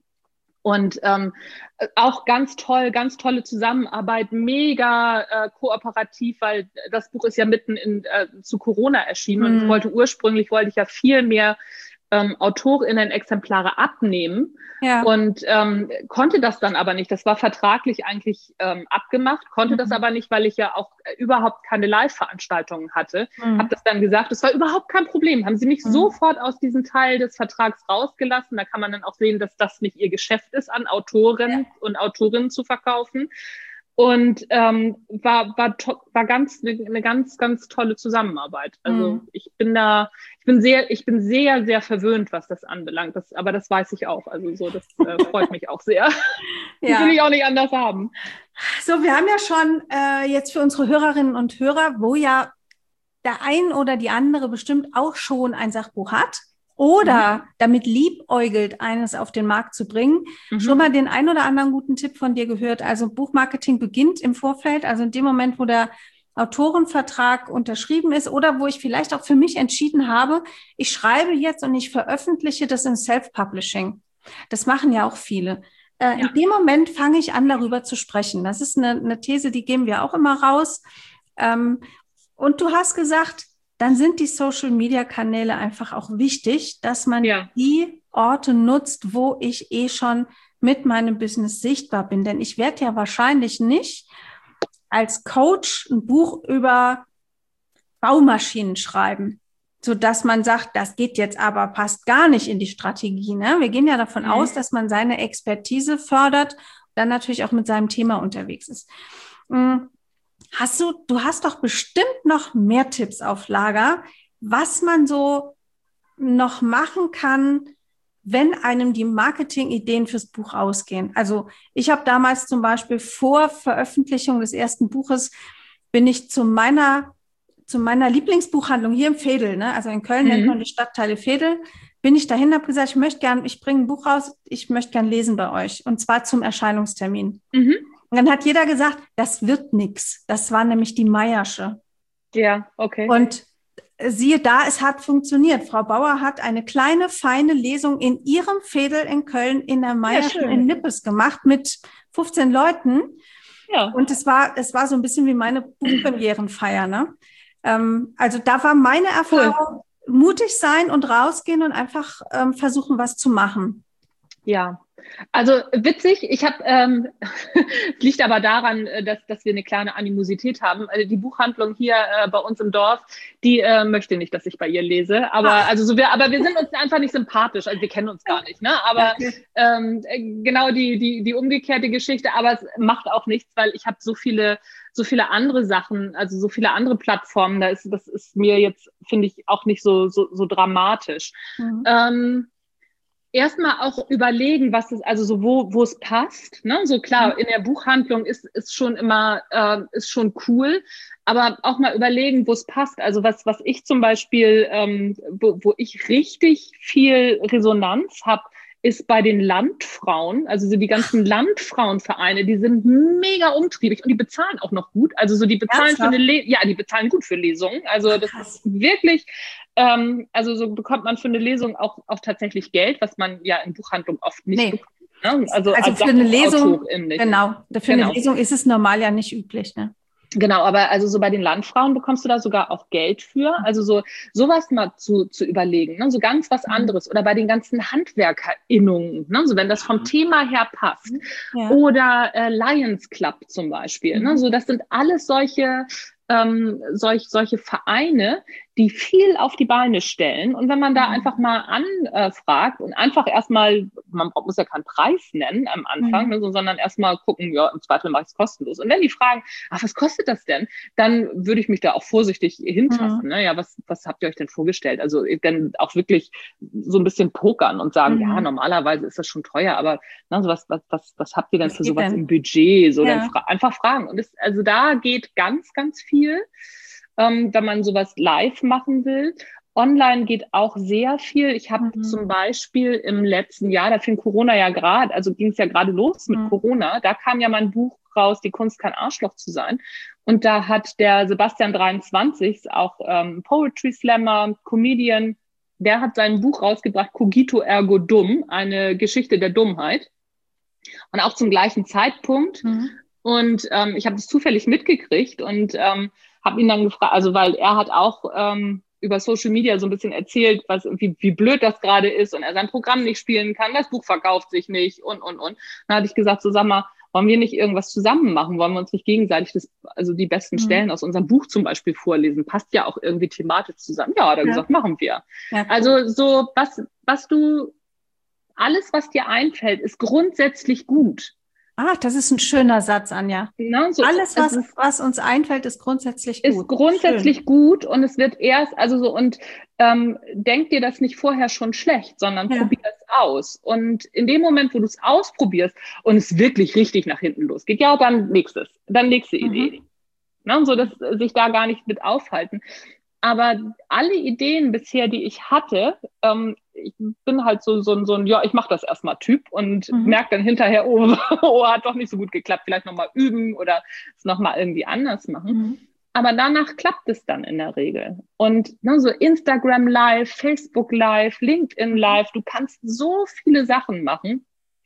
Und ähm, auch ganz toll, ganz tolle Zusammenarbeit, mega äh, kooperativ, weil das Buch ist ja mitten in, äh, zu Corona erschienen. Mhm. Und ich wollte ursprünglich, wollte ich ja viel mehr ähm, AutorInnen-Exemplare abnehmen ja. und ähm, konnte das dann aber nicht. Das war vertraglich eigentlich ähm, abgemacht, konnte mhm. das aber nicht, weil ich ja auch äh, überhaupt keine Live-Veranstaltungen hatte. Mhm. Habe das dann gesagt, das war überhaupt kein Problem. Haben sie mich mhm. sofort aus diesem Teil des Vertrags rausgelassen. Da kann man dann auch sehen, dass das nicht ihr Geschäft ist, an Autoren ja. und Autorinnen zu verkaufen. Und ähm, war war to- war ganz eine ganz ganz tolle Zusammenarbeit. Also mhm. ich bin da, ich bin sehr, ich bin sehr sehr verwöhnt, was das anbelangt. Das, aber das weiß ich auch. Also so, das äh, freut mich auch sehr. Ja. Das will ich auch nicht anders haben. So, wir haben ja schon äh, jetzt für unsere Hörerinnen und Hörer, wo ja der ein oder die andere bestimmt auch schon ein Sachbuch hat. Oder mhm. damit liebäugelt, eines auf den Markt zu bringen. Mhm. Schon mal den ein oder anderen guten Tipp von dir gehört. Also Buchmarketing beginnt im Vorfeld, also in dem Moment, wo der Autorenvertrag unterschrieben ist oder wo ich vielleicht auch für mich entschieden habe, ich schreibe jetzt und ich veröffentliche das im Self-Publishing. Das machen ja auch viele. Äh, ja. In dem Moment fange ich an, darüber zu sprechen. Das ist eine, eine These, die geben wir auch immer raus. Ähm, und du hast gesagt, dann sind die Social-Media-Kanäle einfach auch wichtig, dass man ja. die Orte nutzt, wo ich eh schon mit meinem Business sichtbar bin. Denn ich werde ja wahrscheinlich nicht als Coach ein Buch über Baumaschinen schreiben. sodass man sagt, das geht jetzt aber, passt gar nicht in die Strategie. Ne? Wir gehen ja davon mhm. aus, dass man seine Expertise fördert, dann natürlich auch mit seinem Thema unterwegs ist. Hast du, du hast doch bestimmt noch mehr Tipps auf Lager, was man so noch machen kann, wenn einem die Marketingideen fürs Buch ausgehen. Also ich habe damals zum Beispiel vor Veröffentlichung des ersten Buches, bin ich zu meiner, zu meiner Lieblingsbuchhandlung hier im Veedel, ne? Also in Köln mhm. nennt man die Stadtteile Veedel, bin ich dahin, habe gesagt, ich möchte gern, ich bringe ein Buch raus, ich möchte gern lesen bei euch und zwar zum Erscheinungstermin. Mhm. Und dann hat jeder gesagt, das wird nix. Das war nämlich die Meiersche. Ja, okay. Und siehe da, es hat funktioniert. Frau Bauer hat eine kleine, feine Lesung in ihrem Veedel in Köln in der Meierschen ja, in Nippes gemacht mit fünfzehn Leuten. Ja. Und es war, es war so ein bisschen wie meine Buchpremierenfeier, ne? Ähm, also da war meine Erfahrung, cool. mutig sein und rausgehen und einfach ähm, versuchen, was zu machen. Ja, also witzig, ich habe, ähm, es liegt aber daran, dass, dass wir eine kleine Animosität haben. Also die Buchhandlung hier äh, bei uns im Dorf, die äh, möchte nicht, dass ich bei ihr lese. Aber Ach. also so wir, aber wir sind uns einfach nicht sympathisch, also wir kennen uns gar nicht, ne? Aber okay. ähm, genau die, die, die umgekehrte Geschichte, aber es macht auch nichts, weil ich habe so viele, so viele andere Sachen, also so viele andere Plattformen, da ist, das ist mir jetzt, finde ich, auch nicht so, so, so dramatisch. Mhm. Ähm, Erstmal auch überlegen, was es, also so wo, wo es passt, ne? So klar, in der Buchhandlung ist, ist schon immer, äh, ist schon cool, aber auch mal überlegen, wo es passt. Also was, was ich zum Beispiel, ähm, wo, wo ich richtig viel Resonanz habe, ist bei den Landfrauen, also so die ganzen Landfrauenvereine, die sind mega umtriebig und die bezahlen auch noch gut. Also so die bezahlen für eine Le- ja, die bezahlen gut für Lesungen. Also das ist wirklich, ähm, also so bekommt man für eine Lesung auch, auch tatsächlich Geld, was man ja in Buchhandlungen oft nicht nee. bekommt. Ne? Also, also für eine Lesung, genau, für genau. eine Lesung ist es normal ja nicht üblich, ne? Genau, aber also so bei den Landfrauen bekommst du da sogar auch Geld für. Also so sowas mal zu, zu überlegen, ne? So ganz was anderes. Oder bei den ganzen HandwerkerInnungen, ne? So wenn das vom Thema her passt. Ja. Oder äh, Lions Club zum Beispiel. Mhm. Ne? So das sind alles solche ähm, solch, solche Vereine, die viel auf die Beine stellen. Und wenn man da einfach mal anfragt und einfach erstmal, man muss ja keinen Preis nennen am Anfang, mhm. ne, sondern erstmal gucken, ja, im Zweifel mache ich es kostenlos. Und wenn die fragen, ach, was kostet das denn? Dann würde ich mich da auch vorsichtig hintasten. Mhm. Ne? Ja, was, was habt ihr euch denn vorgestellt? Also dann auch wirklich so ein bisschen pokern und sagen, mhm. ja, normalerweise ist das schon teuer, aber ne, so was, was, was, was habt ihr denn was für sowas denn? Im Budget? So ja. dann fra- einfach fragen. Und das, also da geht ganz, ganz viel. Ähm, wenn man sowas live machen will. Online geht auch sehr viel. Ich habe mhm. zum Beispiel im letzten Jahr, da fing Corona ja gerade, also ging es ja gerade los mit mhm. Corona, da kam ja mein Buch raus, Die Kunst kein Arschloch zu sein. Und da hat der Sebastian dreiundzwanzig, auch ähm, Poetry Slammer, Comedian, der hat sein Buch rausgebracht, Cogito ergo Dumm, eine Geschichte der Dummheit. Und auch zum gleichen Zeitpunkt. Mhm. Und ähm, ich habe das zufällig mitgekriegt und ähm, habe ihn dann gefragt, also weil er hat auch ähm, über Social Media so ein bisschen erzählt, was wie, wie blöd das gerade ist und er sein Programm nicht spielen kann, das Buch verkauft sich nicht und, und, und. Dann hatte ich gesagt, so sag mal, wollen wir nicht irgendwas zusammen machen? Wollen wir uns nicht gegenseitig das, also die besten mhm. Stellen aus unserem Buch zum Beispiel vorlesen? Passt ja auch irgendwie thematisch zusammen. Ja, hat er ja. gesagt, machen wir. Ja, cool. Also so, was, was du, alles, was dir einfällt, ist grundsätzlich gut. Ah, das ist ein schöner Satz, Anja. Genau, so, alles, was, ist, was uns einfällt, ist grundsätzlich gut. Ist grundsätzlich Schön. gut und es wird erst, also so, und ähm, denk dir das nicht vorher schon schlecht, sondern ja. probier es aus. Und in dem Moment, wo du es ausprobierst und es wirklich richtig nach hinten losgeht, ja, dann nächstes, dann nächste mhm. Idee. Ne, so, dass sich da gar nicht mit aufhalten. Aber alle Ideen bisher, die ich hatte, ähm, ich bin halt so, so, so ein, ja, ich mache das erstmal Typ und mhm. merke dann hinterher, oh, oh, hat doch nicht so gut geklappt, vielleicht nochmal üben oder es nochmal irgendwie anders machen. Mhm. Aber danach klappt es dann in der Regel. Und ne, so Instagram Live, Facebook Live, LinkedIn Live, du kannst so viele Sachen machen.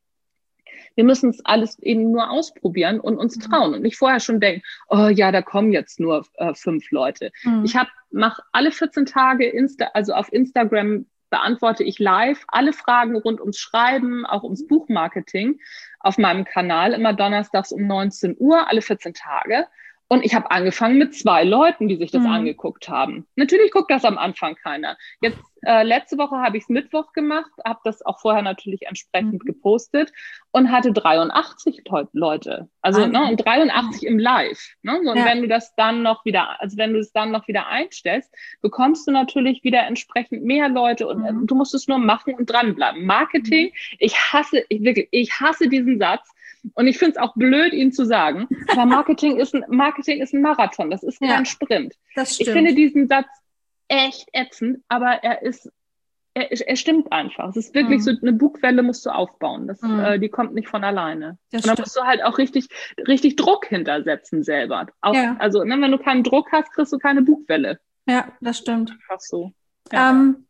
Wir müssen es alles eben nur ausprobieren und uns trauen und nicht vorher schon denken, oh ja, da kommen jetzt nur äh, fünf Leute. Mhm. Ich habe mache alle vierzehn Tage, Insta, also auf Instagram beantworte ich live alle Fragen rund ums Schreiben, auch ums Buchmarketing auf meinem Kanal, immer donnerstags um neunzehn Uhr, alle vierzehn Tage. Und ich habe angefangen mit zwei Leuten, die sich das Mhm. angeguckt haben. Natürlich guckt das am Anfang keiner. Jetzt äh, letzte Woche habe ich es Mittwoch gemacht, habe das auch vorher natürlich entsprechend Mhm. gepostet und hatte dreiundachtzig Leute. Also ne, und dreiundachtzig im Live. Ne? So, und Ja. wenn du das dann noch wieder, also wenn du es dann noch wieder einstellst, bekommst du natürlich wieder entsprechend mehr Leute und Mhm. äh, du musst es nur machen und dranbleiben. Marketing, ich hasse, ich wirklich, ich hasse diesen Satz. Und ich finde es auch blöd, ihn zu sagen. Aber Marketing ist ein, Marketing ist ein Marathon. Das ist kein Ja, Sprint. das Ich stimmt. finde diesen Satz echt ätzend, aber er ist, er, er stimmt einfach. Es ist wirklich Mhm. so, eine Bugwelle musst du aufbauen. Das, Mhm. äh, die kommt nicht von alleine. Das Und da stimmt. musst du halt auch richtig, richtig Druck hintersetzen selber. Auch, Ja. also, ne, wenn du keinen Druck hast, kriegst du keine Bugwelle. Ja, das stimmt. Einfach so. Ja. Ähm,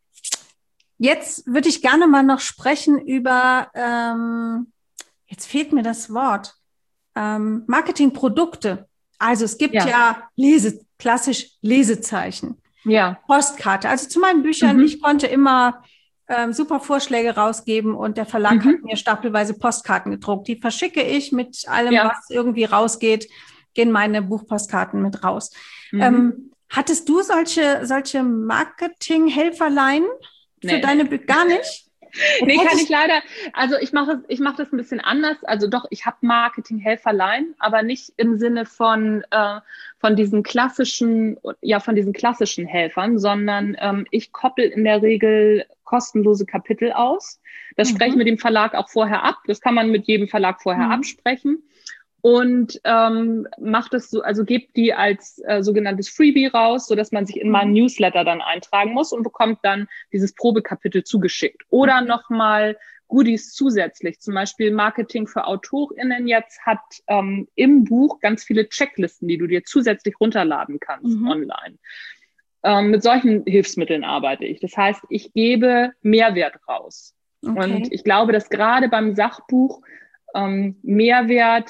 jetzt würde ich gerne mal noch sprechen über, ähm, jetzt fehlt mir das Wort, ähm, Marketingprodukte. Also es gibt Ja. ja Lese, klassisch Lesezeichen, Ja. Postkarte. Also zu meinen Büchern, Mhm. ich konnte immer ähm, super Vorschläge rausgeben und der Verlag Mhm. hat mir stapelweise Postkarten gedruckt. Die verschicke ich mit allem, Ja. was irgendwie rausgeht, gehen meine Buchpostkarten mit raus. Mhm. Ähm, hattest du solche, solche Marketing-Helferlein für Nee. deine Bücher? Gar nicht? Und Nee, kann hättest- ich leider, also ich mache ich mache das ein bisschen anders. Also doch, ich habe Marketing-Helferlein, aber nicht im Sinne von, äh, von diesen klassischen, ja, von diesen klassischen Helfern, sondern ähm, ich koppel in der Regel kostenlose Kapitel aus. Das spreche ich Mhm. mit dem Verlag auch vorher ab. Das kann man mit jedem Verlag vorher Mhm. absprechen. Und ähm, macht es so, also gebt die als äh, sogenanntes Freebie raus, so dass man sich in meinen Mhm. Newsletter dann eintragen muss und bekommt dann dieses Probekapitel zugeschickt. Oder Mhm. nochmal Goodies zusätzlich, zum Beispiel Marketing für AutorInnen jetzt hat ähm, im Buch ganz viele Checklisten, die du dir zusätzlich runterladen kannst Mhm. online. Ähm, mit solchen Hilfsmitteln arbeite ich. Das heißt, ich gebe Mehrwert raus. Okay. Und ich glaube, dass gerade beim Sachbuch ähm, Mehrwert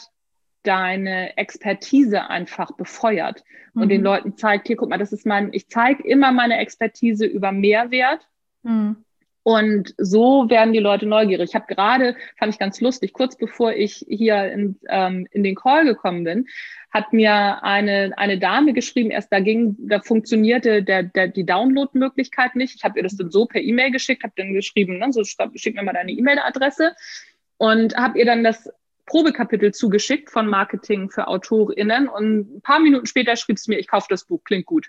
deine Expertise einfach befeuert und Mhm. den Leuten zeigt, hier, guck mal, das ist mein, ich zeige immer meine Expertise über Mehrwert. Mhm. Und so werden die Leute neugierig. Ich habe gerade, fand ich ganz lustig, kurz bevor ich hier in, ähm, in den Call gekommen bin, hat mir eine, eine Dame geschrieben, erst da ging, da funktionierte der, der, die Download-Möglichkeit nicht. Ich habe ihr das dann so per E-Mail geschickt, habe dann geschrieben, ne, so schick mir mal deine E-Mail-Adresse und habe ihr dann das Probekapitel zugeschickt von Marketing für AutorInnen und ein paar Minuten später schrieb es mir, ich kaufe das Buch, klingt gut.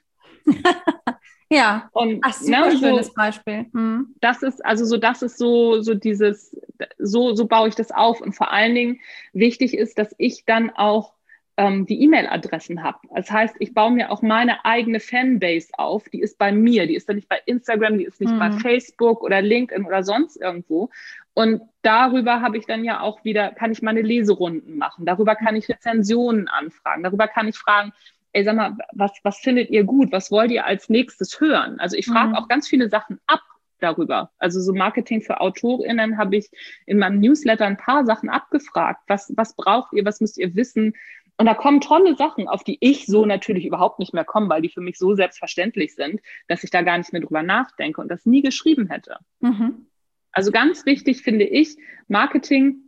Ja, und ach, super ne, schönes so, Beispiel. Mhm. das ist, also so, das ist so, so dieses, so, so baue ich das auf. Und vor allen Dingen wichtig ist, dass ich dann auch ähm, die E-Mail-Adressen habe. Das heißt, ich baue mir auch meine eigene Fanbase auf. Die ist bei mir, die ist dann nicht bei Instagram, die ist nicht Mhm. bei Facebook oder LinkedIn oder sonst irgendwo. Und darüber habe ich dann ja auch wieder, kann ich meine Leserunden machen. Darüber kann ich Rezensionen anfragen. Darüber kann ich fragen, ey, sag mal, was, was findet ihr gut? Was wollt ihr als nächstes hören? Also ich frage Mhm. auch ganz viele Sachen ab darüber. Also so Marketing für AutorInnen habe ich in meinem Newsletter ein paar Sachen abgefragt. Was, was braucht ihr? Was müsst ihr wissen? Und da kommen tolle Sachen, auf die ich so natürlich überhaupt nicht mehr komme, weil die für mich so selbstverständlich sind, dass ich da gar nicht mehr drüber nachdenke und das nie geschrieben hätte. Mhm. Also ganz wichtig finde ich, Marketing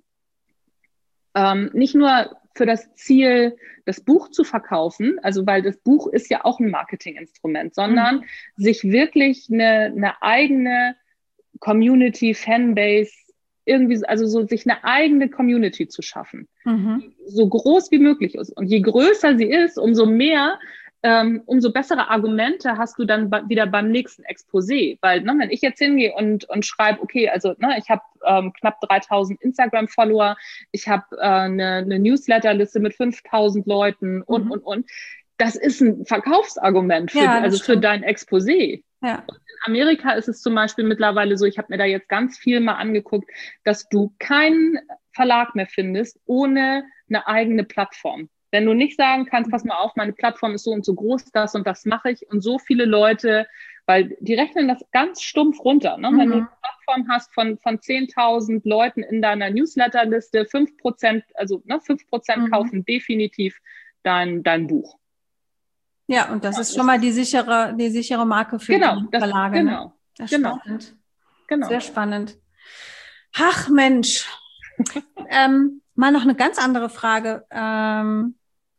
ähm, nicht nur für das Ziel, das Buch zu verkaufen, also weil das Buch ist ja auch ein Marketinginstrument, sondern Mhm. sich wirklich eine, eine eigene Community, Fanbase, irgendwie, also so sich eine eigene Community zu schaffen, Mhm. die so groß wie möglich ist. Und je größer sie ist, umso mehr ähm, umso bessere Argumente hast du dann ba- wieder beim nächsten Exposé. Weil, ne, wenn ich jetzt hingehe und, und schreibe, okay, also ne, ich habe ähm, knapp dreitausend Instagram-Follower, ich habe äh, eine, eine Newsletterliste mit fünftausend Leuten und, Mhm. und, und. Das ist ein Verkaufsargument für, Ja, das also für stimmt. dein Exposé. Ja. In Amerika ist es zum Beispiel mittlerweile so, ich habe mir da jetzt ganz viel mal angeguckt, dass du keinen Verlag mehr findest ohne eine eigene Plattform. Wenn du nicht sagen kannst, pass mal auf, meine Plattform ist so und so groß, das und das mache ich und so viele Leute, weil die rechnen das ganz stumpf runter. Ne? Mhm. Wenn du eine Plattform hast von, von zehntausend Leuten in deiner Newsletterliste, fünf Prozent, also ne, fünf Prozent Mhm. kaufen definitiv dein, dein Buch. Ja, und das Ja, ist das schon mal ist, die sichere, die sichere Marke für genau, die das, Verlage, ne? genau, Das ist genau, spannend. genau. Sehr spannend. Ach Mensch, ähm, mal noch eine ganz andere Frage. Ähm,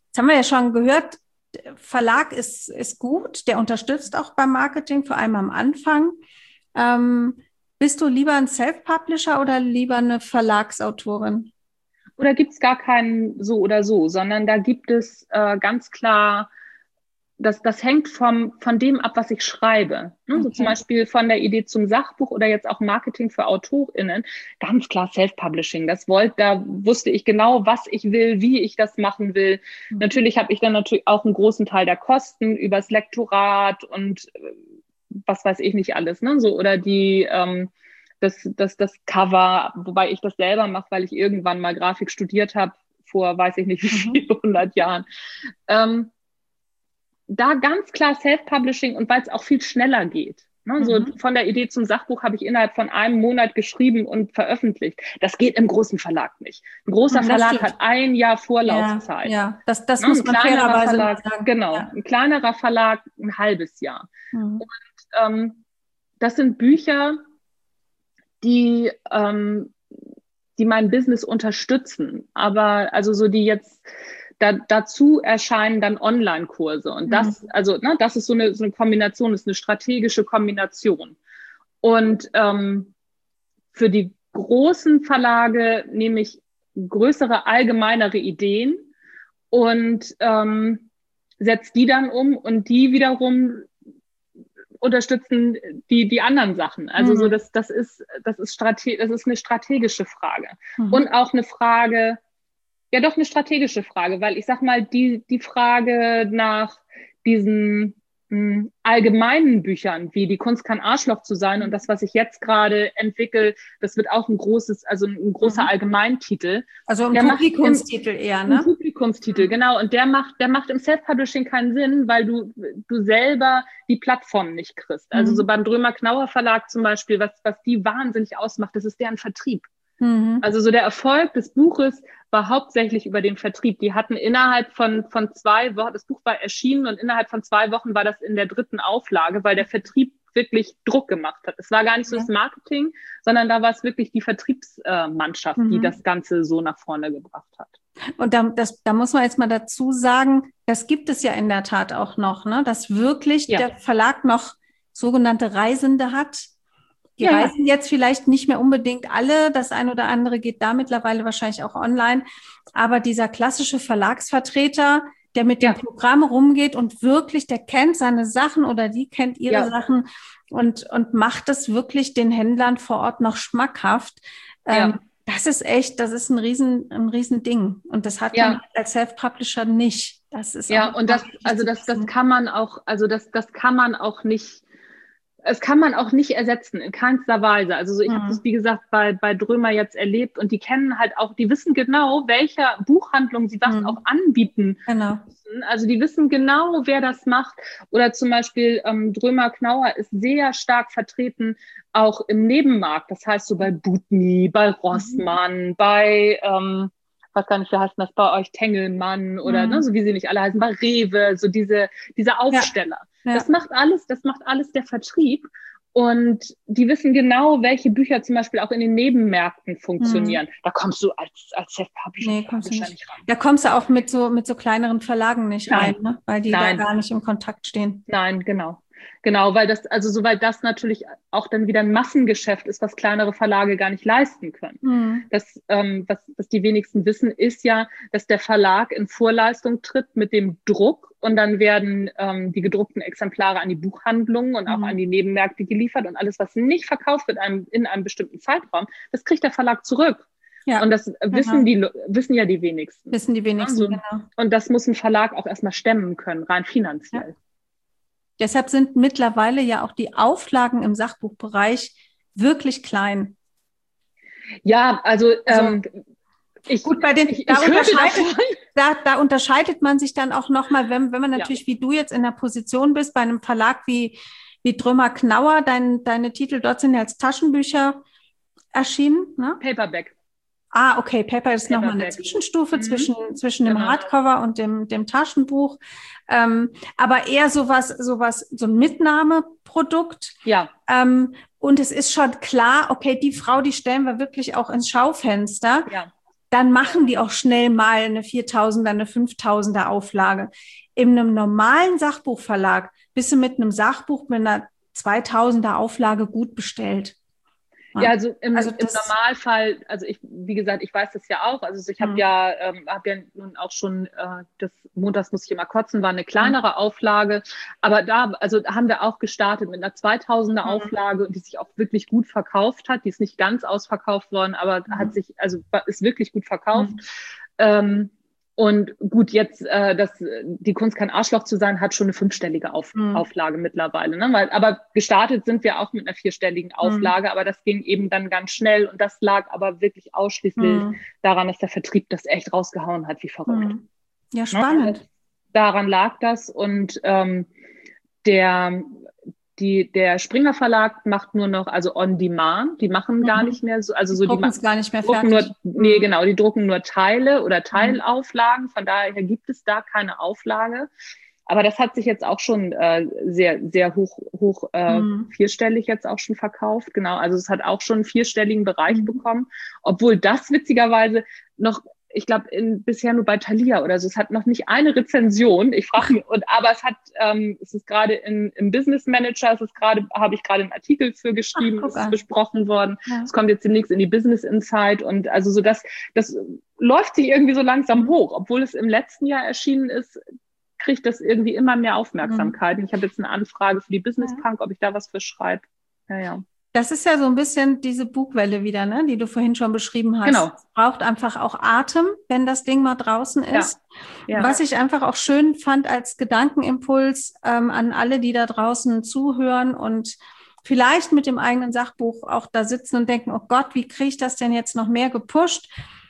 Jetzt haben wir ja schon gehört, Verlag ist, ist gut, der unterstützt auch beim Marketing, vor allem am Anfang. Ähm, bist du lieber ein Self-Publisher oder lieber eine Verlagsautorin? Oder gibt es gar keinen so oder so, sondern da gibt es äh, ganz klar, das, das hängt vom, von dem ab, was ich schreibe. Ne? Okay. So zum Beispiel von der Idee zum Sachbuch oder jetzt auch Marketing für AutorInnen. Ganz klar Self-Publishing. Das wollte, da wusste ich genau, was ich will, wie ich das machen will. Mhm. Natürlich habe ich dann natürlich auch einen großen Teil der Kosten übers Lektorat und was weiß ich nicht alles, ne? So, oder die, ähm, das, das, das Cover, wobei ich das selber mache, weil ich irgendwann mal Grafik studiert habe, vor weiß ich nicht wie viele hundert Jahren. Ähm, da ganz klar Self-Publishing und weil es auch viel schneller geht. Ne? Mhm. So von der Idee zum Sachbuch habe ich innerhalb von einem Monat geschrieben und veröffentlicht. Das geht im großen Verlag nicht. Ein großer Verlag stimmt. hat ein Jahr Vorlaufzeit. Ja, ja. das, das ne? muss man fairerweise Verlag, sagen. Genau, ja. Ein kleinerer Verlag ein halbes Jahr. Mhm. Und ähm, das sind Bücher, die, ähm, die mein Business unterstützen. Aber also so die jetzt Da, dazu erscheinen dann Online-Kurse. Und das, also, ne, das ist so eine, so eine Kombination, ist eine strategische Kombination. Und ähm, für die großen Verlage nehme ich größere, allgemeinere Ideen und ähm, setze die dann um und die wiederum unterstützen die, die anderen Sachen. Also mhm. so, das, das ist, das ist strate- das ist eine strategische Frage. Mhm. Und auch eine Frage, ja, doch eine strategische Frage, weil ich sag mal, die, die Frage nach diesen mh, allgemeinen Büchern, wie die Kunst kann Arschloch zu sein und das, was ich jetzt gerade entwickle, das wird auch ein großes, also ein großer mhm. Allgemeintitel. Also ein Publikumstitel eher, ne? Ein Publikumstitel, mhm. genau. Und der macht, der macht im Self-Publishing keinen Sinn, weil du, du selber die Plattform nicht kriegst. Also mhm. so beim Drömer-Knauer Verlag zum Beispiel, was, was die wahnsinnig ausmacht, das ist deren Vertrieb. Also so der Erfolg des Buches war hauptsächlich über den Vertrieb. Die hatten innerhalb von, von zwei Wochen, das Buch war erschienen und innerhalb von zwei Wochen war das in der dritten Auflage, weil der Vertrieb wirklich Druck gemacht hat. Es war gar nicht so das Marketing, sondern da war es wirklich die Vertriebsmannschaft, mhm. die das Ganze so nach vorne gebracht hat. Und da, das, da muss man jetzt mal dazu sagen, das gibt es ja in der Tat auch noch, ne? Dass wirklich ja. der Verlag noch sogenannte Reisende hat. Die ja. reisen jetzt vielleicht nicht mehr unbedingt alle, das ein oder andere geht da mittlerweile wahrscheinlich auch online, aber dieser klassische Verlagsvertreter, der mit ja. dem Programm rumgeht und wirklich, der kennt seine Sachen oder die kennt ihre ja. Sachen und, und macht es wirklich den Händlern vor Ort noch schmackhaft. Ja. Ähm, das ist echt, das ist ein riesen, ein riesen Ding und das hat ja. man als Self-Publisher nicht. Das ist ja, und das, also das, das kann man auch, also das, das kann man auch nicht. Es kann man auch nicht ersetzen, in keinster Weise. Also so, ich mhm. habe das, wie gesagt, bei, bei Drömer jetzt erlebt und die kennen halt auch, die wissen genau, welcher Buchhandlung sie was mhm. auch anbieten genau. müssen. Also die wissen genau, wer das macht. Oder zum Beispiel ähm, Drömer-Knauer ist sehr stark vertreten, auch im Nebenmarkt. Das heißt so bei Butni, bei Rossmann, mhm. bei, ähm, weiß gar nicht, wie heißt das bei euch, Tengelmann oder mhm. ne, so wie sie nicht alle heißen, bei Rewe, so diese, diese Aufsteller. Ja. Ja. Das macht alles, das macht alles der Vertrieb. Und die wissen genau, welche Bücher zum Beispiel auch in den Nebenmärkten funktionieren. Mhm. Da kommst du als, als Self-Publisher nee, kommst du nicht. nicht rein. Da kommst du auch mit so, mit so kleineren Verlagen nicht Nein. rein, ne? Weil die Nein. da gar nicht im Kontakt stehen. Nein, genau. Genau, weil das, also soweit das natürlich auch dann wieder ein Massengeschäft ist, was kleinere Verlage gar nicht leisten können. Mhm. Das, ähm, was, was die wenigsten wissen, ist ja, dass der Verlag in Vorleistung tritt mit dem Druck und dann werden ähm, die gedruckten Exemplare an die Buchhandlungen und auch mhm. an die Nebenmärkte geliefert und alles, was nicht verkauft wird einem, in einem bestimmten Zeitraum, das kriegt der Verlag zurück. Ja, und das wissen genau. die wissen ja die wenigsten. Wissen die wenigsten, also, genau. Und das muss ein Verlag auch erstmal stemmen können, rein finanziell. Ja. Deshalb sind mittlerweile ja auch die Auflagen im Sachbuchbereich wirklich klein. Ja, also, also ähm, ich, gut, bei den, ich, da, ich unterscheidet, da, da unterscheidet man sich dann auch nochmal, wenn, wenn man natürlich, ja. wie du jetzt in der Position bist, bei einem Verlag wie, wie Drömer-Knauer, dein, deine Titel dort sind ja als Taschenbücher erschienen. Ne? Paperback. Ah, okay, Paper ist nochmal eine Zwischenstufe mhm. zwischen, zwischen dem genau. Hardcover und dem, dem Taschenbuch. Ähm, aber eher sowas, sowas, so ein Mitnahmeprodukt. Ja. Ähm, und es ist schon klar, okay, die Frau, die stellen wir wirklich auch ins Schaufenster. Ja. dann machen die auch schnell mal eine viertausender, eine fünftausender Auflage. In einem normalen Sachbuchverlag bist du mit einem Sachbuch mit einer zweitausender Auflage gut bestellt. Ja, also im, also im Normalfall, also ich, wie gesagt, ich weiß das ja auch, also ich habe mhm. ja, ähm, habe ja nun auch schon, äh, das Montags muss ich immer kotzen, war eine kleinere mhm. Auflage, aber da, also haben wir auch gestartet mit einer zweitausender mhm. Auflage, die sich auch wirklich gut verkauft hat, die ist nicht ganz ausverkauft worden, aber mhm. hat sich, also ist wirklich gut verkauft. Mhm. Ähm, Und gut, jetzt, äh, das, die Kunst kein Arschloch zu sein, hat schon eine fünfstellige Auf, mhm. Auflage mittlerweile. Ne? Weil, aber gestartet sind wir auch mit einer vierstelligen Auflage, mhm. aber das ging eben dann ganz schnell und das lag aber wirklich ausschließlich mhm. daran, dass der Vertrieb das echt rausgehauen hat, wie verrückt. Mhm. Ja, spannend. Ne? Daran lag das und ähm, der... Die, der Springer Verlag macht nur noch, also on demand, die machen mhm. gar nicht mehr so, also die so drucken die es gar nicht mehr drucken fertig. Nur, nee, genau, die drucken nur Teile oder Teilauflagen, von daher gibt es da keine Auflage. Aber das hat sich jetzt auch schon äh, sehr, sehr hoch, hoch äh, mhm. vierstellig jetzt auch schon verkauft. Genau, also es hat auch schon einen vierstelligen Bereich mhm. bekommen, obwohl das witzigerweise noch, ich glaube, bisher nur bei Thalia oder so. Es hat noch nicht eine Rezension. Ich frage mich, und aber es hat, ähm, es ist gerade in, im Business Manager, es ist gerade, habe ich gerade einen Artikel für geschrieben, es ist besprochen worden. Ja. Es kommt jetzt demnächst in die Business Insight und also so das, das läuft sich irgendwie so langsam hoch, obwohl es im letzten Jahr erschienen ist, kriegt das irgendwie immer mehr Aufmerksamkeit. Mhm. Ich habe jetzt eine Anfrage für die Business Punk, ob ich da was für schreibe. Ja, ja. Das ist ja so ein bisschen diese Bugwelle wieder, ne, die du vorhin schon beschrieben hast. Genau. Es braucht einfach auch Atem, wenn das Ding mal draußen ist. Ja. Ja. Was ich einfach auch schön fand als Gedankenimpuls ähm, an alle, die da draußen zuhören und vielleicht mit dem eigenen Sachbuch auch da sitzen und denken, oh Gott, wie kriege ich das denn jetzt noch mehr gepusht?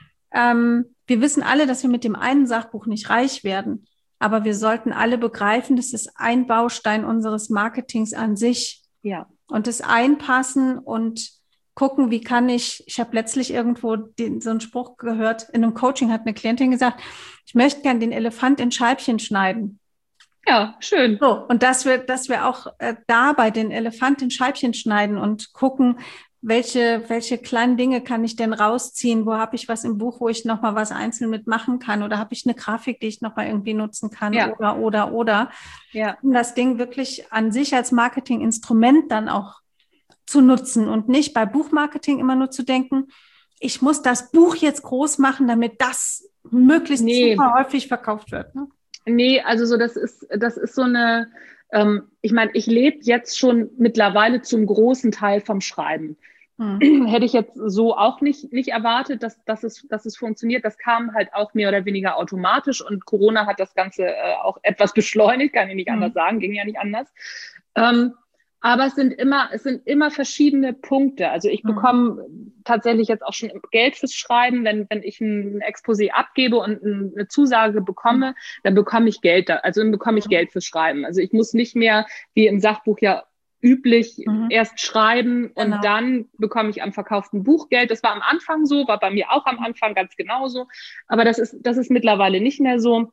Ähm, wir wissen alle, dass wir mit dem einen Sachbuch nicht reich werden. Aber wir sollten alle begreifen, das ist ein Baustein unseres Marketings an sich. Ja. Und das einpassen und gucken, wie kann ich, ich habe letztlich irgendwo den, so einen Spruch gehört, in einem Coaching hat eine Klientin gesagt, ich möchte gern den Elefant in Scheibchen schneiden. Ja, schön. So, und dass wir, dass wir auch äh, da bei den Elefant in Scheibchen schneiden und gucken, welche, welche kleinen Dinge kann ich denn rausziehen? Wo habe ich was im Buch, wo ich nochmal was einzeln mitmachen kann? Oder habe ich eine Grafik, die ich nochmal irgendwie nutzen kann? Ja. Oder, oder, oder. Ja. Um das Ding wirklich an sich als Marketinginstrument dann auch zu nutzen und nicht bei Buchmarketing immer nur zu denken, ich muss das Buch jetzt groß machen, damit das möglichst nee. super häufig verkauft wird. Ne? Nee, also so, das ist, das ist so eine, ähm, ich meine, ich lebe jetzt schon mittlerweile zum großen Teil vom Schreiben. Hm. Hätte ich jetzt so auch nicht, nicht erwartet, dass, dass, es, dass es funktioniert. Das kam halt auch mehr oder weniger automatisch und Corona hat das Ganze äh, auch etwas beschleunigt, kann ich nicht hm. anders sagen, ging ja nicht anders. Ähm, aber es sind immer, es sind immer verschiedene Punkte. Also ich bekomme mhm. tatsächlich jetzt auch schon Geld fürs Schreiben. Wenn, wenn ich ein Exposé abgebe und eine Zusage bekomme, mhm. dann bekomme ich Geld da. Also dann bekomme ich mhm. Geld fürs Schreiben. Also ich muss nicht mehr, wie im Sachbuch ja üblich, mhm. erst schreiben und genau. dann bekomme ich am verkauften Buch Geld. Das war am Anfang so, war bei mir auch am Anfang ganz genauso. Aber das ist, das ist mittlerweile nicht mehr so.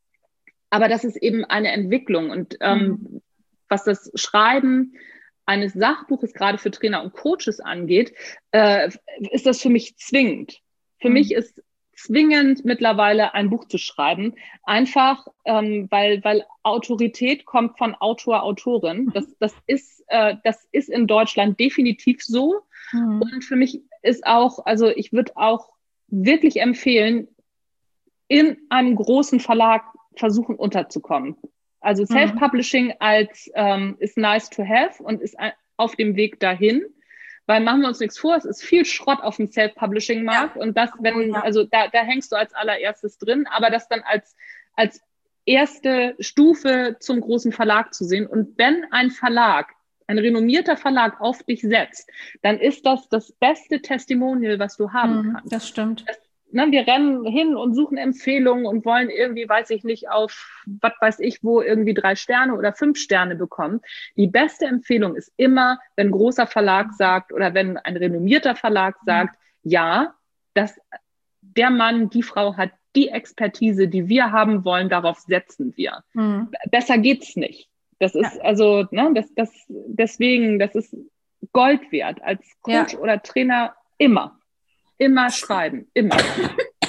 Aber das ist eben eine Entwicklung und, ähm, mhm. was das Schreiben eines Sachbuches gerade für Trainer und Coaches angeht, äh, ist das für mich zwingend. Für mhm. mich ist zwingend mittlerweile ein Buch zu schreiben, einfach ähm, weil weil Autorität kommt von Autor, Autorin. Das das ist äh, das ist in Deutschland definitiv so. Mhm. Und für mich ist auch, also ich würde auch wirklich empfehlen, in einem großen Verlag versuchen unterzukommen. Also Self-Publishing als ähm, ist nice to have und ist ein, auf dem Weg dahin, weil machen wir uns nichts vor, es ist viel Schrott auf dem Self-Publishing-Markt ja. und das, wenn, also da, da hängst du als allererstes drin, aber das dann als, als erste Stufe zum großen Verlag zu sehen. Und wenn ein Verlag, ein renommierter Verlag auf dich setzt, dann ist das das beste Testimonial, was du haben mhm, kannst. Das stimmt. Das, Ne, wir rennen hin und suchen Empfehlungen und wollen irgendwie, weiß ich nicht, auf, was weiß ich, wo irgendwie drei Sterne oder fünf Sterne bekommen. Die beste Empfehlung ist immer, wenn ein großer Verlag sagt oder wenn ein renommierter Verlag sagt, ja, dass der Mann, die Frau hat die Expertise, die wir haben wollen, darauf setzen wir. Mhm. Besser geht's nicht. Das ist ja. also, ne, das, das, deswegen, das ist Gold wert als Coach ja. oder Trainer immer. Immer schreiben, immer.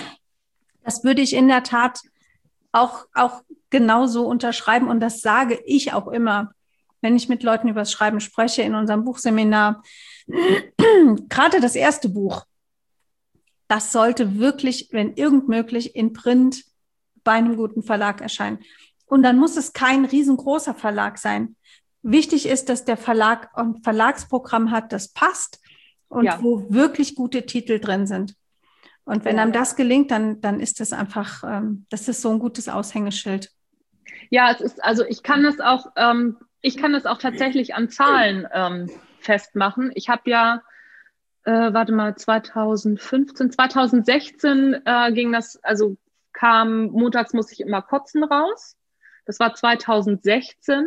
Das würde ich in der Tat auch, auch genauso unterschreiben. Und das sage ich auch immer, wenn ich mit Leuten über das Schreiben spreche in unserem Buchseminar. Gerade das erste Buch, das sollte wirklich, wenn irgend möglich, in Print bei einem guten Verlag erscheinen. Und dann muss es kein riesengroßer Verlag sein. Wichtig ist, dass der Verlag ein Verlagsprogramm hat, das passt und ja. wo wirklich gute Titel drin sind. Und wenn ja. einem das gelingt, dann, dann ist das einfach, ähm, das ist so ein gutes Aushängeschild. Ja, es ist, also ich kann das auch, ähm, ich kann das auch tatsächlich an Zahlen ähm, festmachen. Ich habe ja, äh, warte mal, zweitausendfünfzehn, zweitausendsechzehn äh, ging das, also kam montags muss ich immer kotzen raus. Das war zweitausendsechzehn.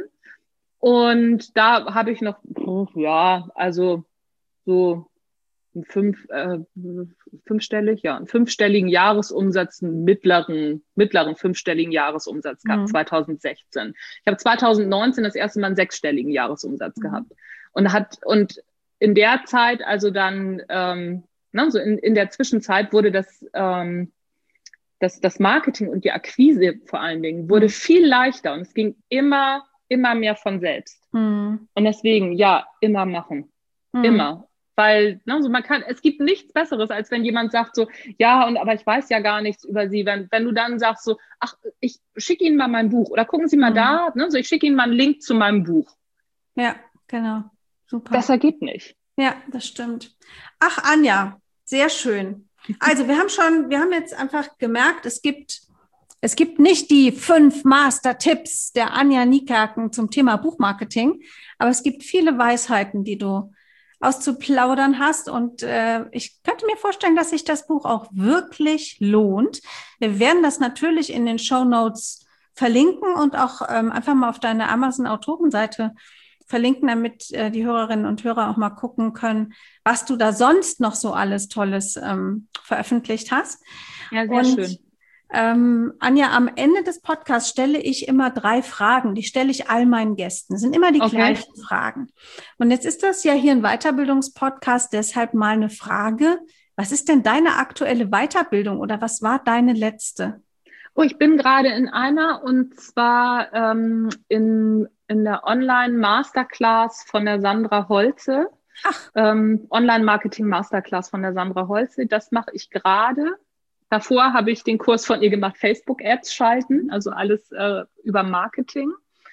Und da habe ich noch, ja, also so ein fünf, äh, fünfstellig, ja, einen fünfstelligen Jahresumsatz, einen mittleren, mittleren fünfstelligen Jahresumsatz gehabt, mhm. zweitausendsechzehn. Ich habe zweitausendneunzehn das erste Mal einen sechsstelligen Jahresumsatz mhm. gehabt. Und hat, und in der Zeit, also dann, ähm, na, so in, in der Zwischenzeit wurde das, ähm, das, das Marketing und die Akquise vor allen Dingen wurde mhm. viel leichter und es ging immer, immer mehr von selbst. Mhm. Und deswegen, ja, immer machen. Mhm. Immer. Weil, ne, so man kann, es gibt nichts Besseres, als wenn jemand sagt so, ja, und aber ich weiß ja gar nichts über Sie. Wenn, wenn du dann sagst so, ach, ich schicke Ihnen mal mein Buch oder gucken Sie mal mhm. da, ne, so ich schicke Ihnen mal einen Link zu meinem Buch. Ja, genau. Super. Besser geht nicht. Ja, das stimmt. Ach, Anja, sehr schön. Also wir haben schon, wir haben jetzt einfach gemerkt, es gibt, es gibt nicht die fünf Master-Tipps der Anja Niekerken zum Thema Buchmarketing, aber es gibt viele Weisheiten, die du auszuplaudern hast. Und äh, ich könnte mir vorstellen, dass sich das Buch auch wirklich lohnt. Wir werden das natürlich in den Shownotes verlinken und auch ähm, einfach mal auf deine Amazon-Autorenseite verlinken, damit äh, die Hörerinnen und Hörer auch mal gucken können, was du da sonst noch so alles Tolles ähm, veröffentlicht hast. Ja, sehr und, schön. Ähm, Anja, am Ende des Podcasts stelle ich immer drei Fragen. Die stelle ich all meinen Gästen. Das sind immer die okay. gleichen Fragen. Und jetzt ist das ja hier ein Weiterbildungspodcast, deshalb mal eine Frage. Was ist denn deine aktuelle Weiterbildung oder was war deine letzte? Oh, ich bin gerade in einer und zwar ähm, in, in der Online-Masterclass von der Sandra Holze. Ach. Ähm, Online-Marketing-Masterclass von der Sandra Holze. Das mache ich gerade. Davor habe ich den Kurs von ihr gemacht, Facebook-Ads schalten, also alles äh, über Marketing.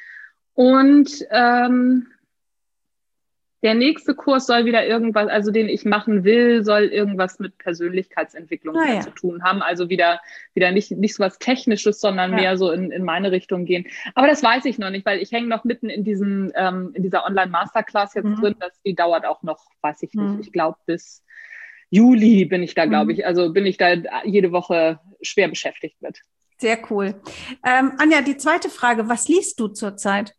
Und ähm, der nächste Kurs soll wieder irgendwas, also den ich machen will, soll irgendwas mit Persönlichkeitsentwicklung ah, ja. zu tun haben. Also wieder wieder nicht nicht so was Technisches, sondern ja. mehr so in, in meine Richtung gehen. Aber das weiß ich noch nicht, weil ich hänge noch mitten in diesem ähm, in dieser Online-Masterclass jetzt mhm. drin. Das, die dauert auch noch, weiß ich nicht, mhm. ich glaube bis Juli bin ich da, glaube ich. Also bin ich da jede Woche schwer beschäftigt mit. Sehr cool. Ähm, Anja, die zweite Frage, was liest du zurzeit?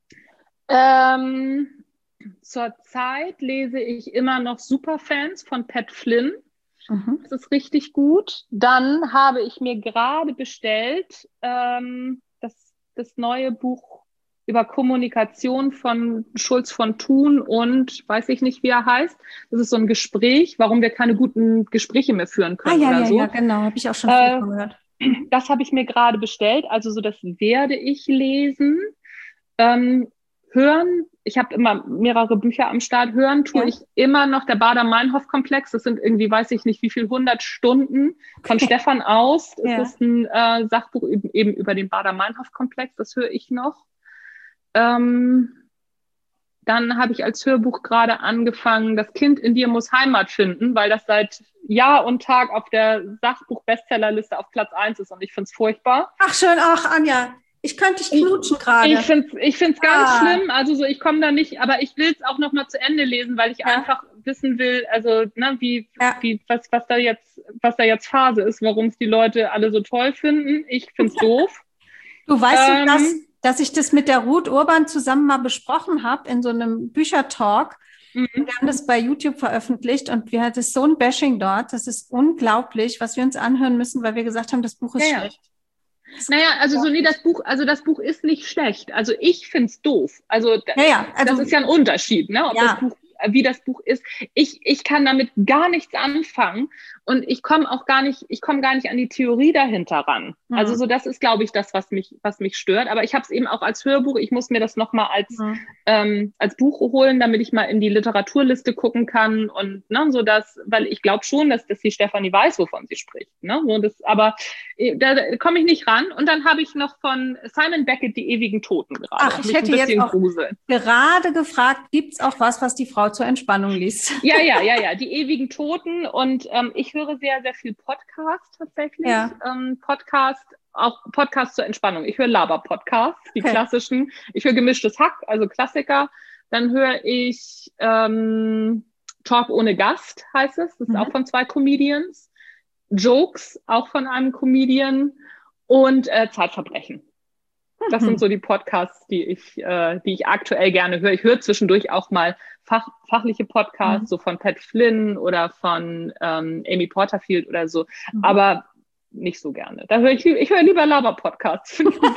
Ähm, zurzeit lese ich immer noch Superfans von Pat Flynn. Mhm. Das ist richtig gut. Dann habe ich mir gerade bestellt ähm, das, das neue Buch über Kommunikation von Schulz von Thun und weiß ich nicht, wie er heißt. Das ist so ein Gespräch, warum wir keine guten Gespräche mehr führen können ah, ja, oder ja, so. Ja, genau, habe ich auch schon viel äh, von gehört. Das habe ich mir gerade bestellt, also so das werde ich lesen. Ähm, hören, ich habe immer mehrere Bücher am Start. Hören tue ja. ich immer noch der Baader-Meinhof-Komplex. Das sind irgendwie, weiß ich nicht, wie viel, hundert Stunden von Stefan Aust. Das ja. ist ein äh, Sachbuch eben über den Baader-Meinhof-Komplex. Das höre ich noch. Ähm, dann habe ich als Hörbuch gerade angefangen, Das Kind in dir muss Heimat finden, weil das seit Jahr und Tag auf der Sachbuch-Bestsellerliste auf Platz eins ist und ich finde es furchtbar. Ach schön, ach Anja, ich könnte dich knutschen gerade. Ich finde es ich find's ganz ah. schlimm, also so, ich komme da nicht, aber ich will es auch noch mal zu Ende lesen, weil ich ja. einfach wissen will, also ne, wie, ja. wie was, was da jetzt, was da jetzt Phase ist, warum es die Leute alle so toll finden. Ich finde es doof. Du weißt ähm, du, dass dass ich das mit der Ruth Urban zusammen mal besprochen habe in so einem Büchertalk. Mhm. Wir haben das bei YouTube veröffentlicht und wir hatten so ein Bashing dort. Das ist unglaublich, was wir uns anhören müssen, weil wir gesagt haben, das Buch ist ja, schlecht. Das naja, also so, nee, das Buch, also das Buch ist nicht schlecht. Also ich find's doof. Also, ja, ja, also das ist ja ein Unterschied, ne? Ob ja. das Buch, wie das Buch ist. Ich, ich kann damit gar nichts anfangen und ich komme auch gar nicht, ich komme gar nicht an die Theorie dahinter ran. Mhm. Also so, das ist, glaube ich, das, was mich, was mich stört. Aber ich habe es eben auch als Hörbuch. Ich muss mir das nochmal als, mhm. ähm, als Buch holen, damit ich mal in die Literaturliste gucken kann und ne, so das, weil ich glaube schon, dass, dass die Stefanie weiß, wovon sie spricht. Ne? So das, aber da, da komme ich nicht ran. Und dann habe ich noch von Simon Beckett die ewigen Toten gerade. Ach, ich hätte jetzt auch gruseln. gerade gefragt, gibt es auch was, was die Frau zur Entspannung liest? Ja, ja, ja, ja, die ewigen Toten. Und ähm, ich höre sehr, sehr viel Podcast tatsächlich. Ja. Ähm, Podcast, auch Podcast zur Entspannung. Ich höre Laber-Podcasts, die okay. klassischen. Ich höre Gemischtes Hack, also Klassiker. Dann höre ich ähm, Talk ohne Gast, heißt es. Das ist mhm. auch von zwei Comedians. Jokes, auch von einem Comedian. Und äh, Zeitverbrechen. Das mhm. sind so die Podcasts, die ich, äh, die ich aktuell gerne höre. Ich höre zwischendurch auch mal Fach, fachliche Podcasts, mhm. so von Pat Flynn oder von ähm, Amy Porterfield oder so, mhm. aber nicht so gerne. Da höre ich, ich höre lieber Laber-Podcasts.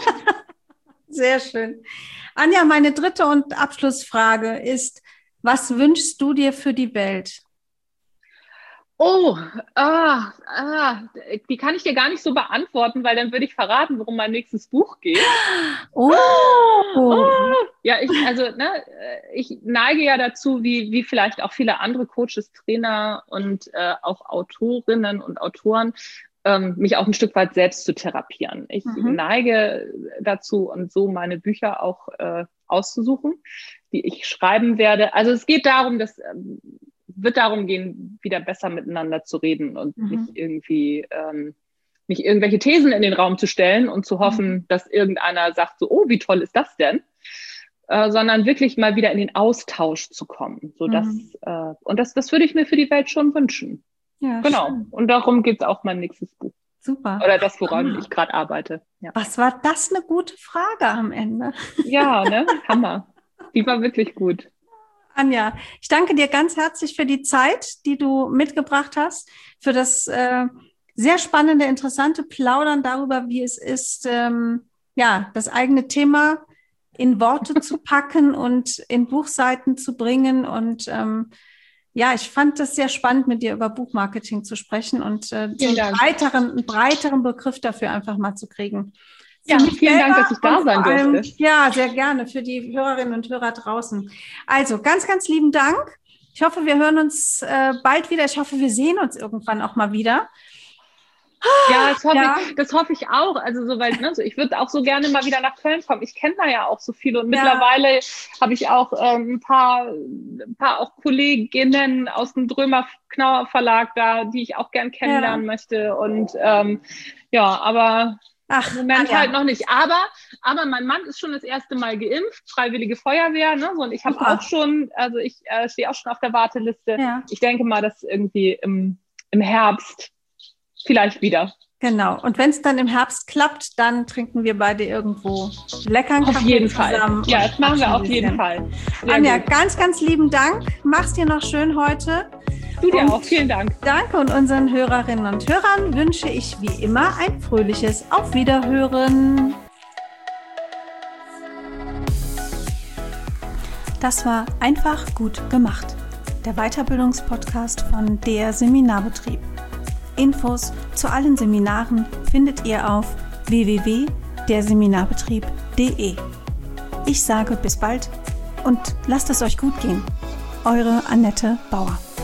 Sehr schön. Anja, meine dritte und Abschlussfrage ist, was wünschst du dir für die Welt? Oh, ah, ah, die kann ich dir gar nicht so beantworten, weil dann würde ich verraten, worum mein nächstes Buch geht. Oh, oh. Ja, ich, also, ne, ich neige ja dazu, wie, wie vielleicht auch viele andere Coaches, Trainer und äh, auch Autorinnen und Autoren, ähm, mich auch ein Stück weit selbst zu therapieren. Ich mhm. neige dazu und so meine Bücher auch äh, auszusuchen, die ich schreiben werde. Also es geht darum, dass ähm, wird darum gehen, wieder besser miteinander zu reden und mhm. nicht irgendwie ähm, nicht irgendwelche Thesen in den Raum zu stellen und zu hoffen, mhm. dass irgendeiner sagt so, oh, wie toll ist das denn? Äh, sondern wirklich mal wieder in den Austausch zu kommen. So dass, mhm. äh, und das, das würde ich mir für die Welt schon wünschen. Ja, genau. Schön. Und darum geht es auch mein nächstes Buch. Super. Oder das, woran ah. ich gerade arbeite. Ja. Was war das eine gute Frage am Ende? Ja, ne? Hammer. Die war wirklich gut. Anja, ich danke dir ganz herzlich für die Zeit, die du mitgebracht hast, für das äh, sehr spannende, interessante Plaudern darüber, wie es ist, ähm, ja, das eigene Thema in Worte zu packen und in Buchseiten zu bringen. Und ähm, ja, ich fand das sehr spannend, mit dir über Buchmarketing zu sprechen und äh, so einen breiteren, einen breiteren Begriff dafür einfach mal zu kriegen. Ja, vielen Dank, dass ich da sein allem, durfte. Ja, sehr gerne für die Hörerinnen und Hörer draußen. Also ganz, ganz lieben Dank. Ich hoffe, wir hören uns äh, bald wieder. Ich hoffe, wir sehen uns irgendwann auch mal wieder. Ja, das hoffe, ja. Ich, das hoffe ich auch. Also soweit, ne? So, ich würde auch so gerne mal wieder nach Köln kommen. Ich kenne da ja auch so viele und ja. mittlerweile habe ich auch ähm, ein paar, ein paar auch Kolleginnen aus dem Drömer-Knauer Verlag da, die ich auch gern kennenlernen ja. möchte. Und ähm, ja, aber Ach, im Moment Anja. halt noch nicht. Aber, aber mein Mann ist schon das erste Mal geimpft, Freiwillige Feuerwehr, ne? Und ich habe auch schon, also ich äh, stehe auch schon auf der Warteliste. Ja. Ich denke mal, dass irgendwie im, im Herbst vielleicht wieder. Genau. Und wenn es dann im Herbst klappt, dann trinken wir beide irgendwo leckeren Kaffee auf jeden zusammen. Fall. Ja, das machen wir auf jeden Fall. Sehr Anja, gut. ganz, ganz lieben Dank. Mach's dir noch schön heute. Du dir und auch. Vielen Dank. Danke und unseren Hörerinnen und Hörern wünsche ich wie immer ein fröhliches Auf Wiederhören. Das war einfach gut gemacht. Der Weiterbildungspodcast von der Seminarbetrieb. Infos zu allen Seminaren findet ihr auf w w w punkt der seminarbetrieb punkt d e. Ich sage bis bald und lasst es euch gut gehen. Eure Annette Bauer.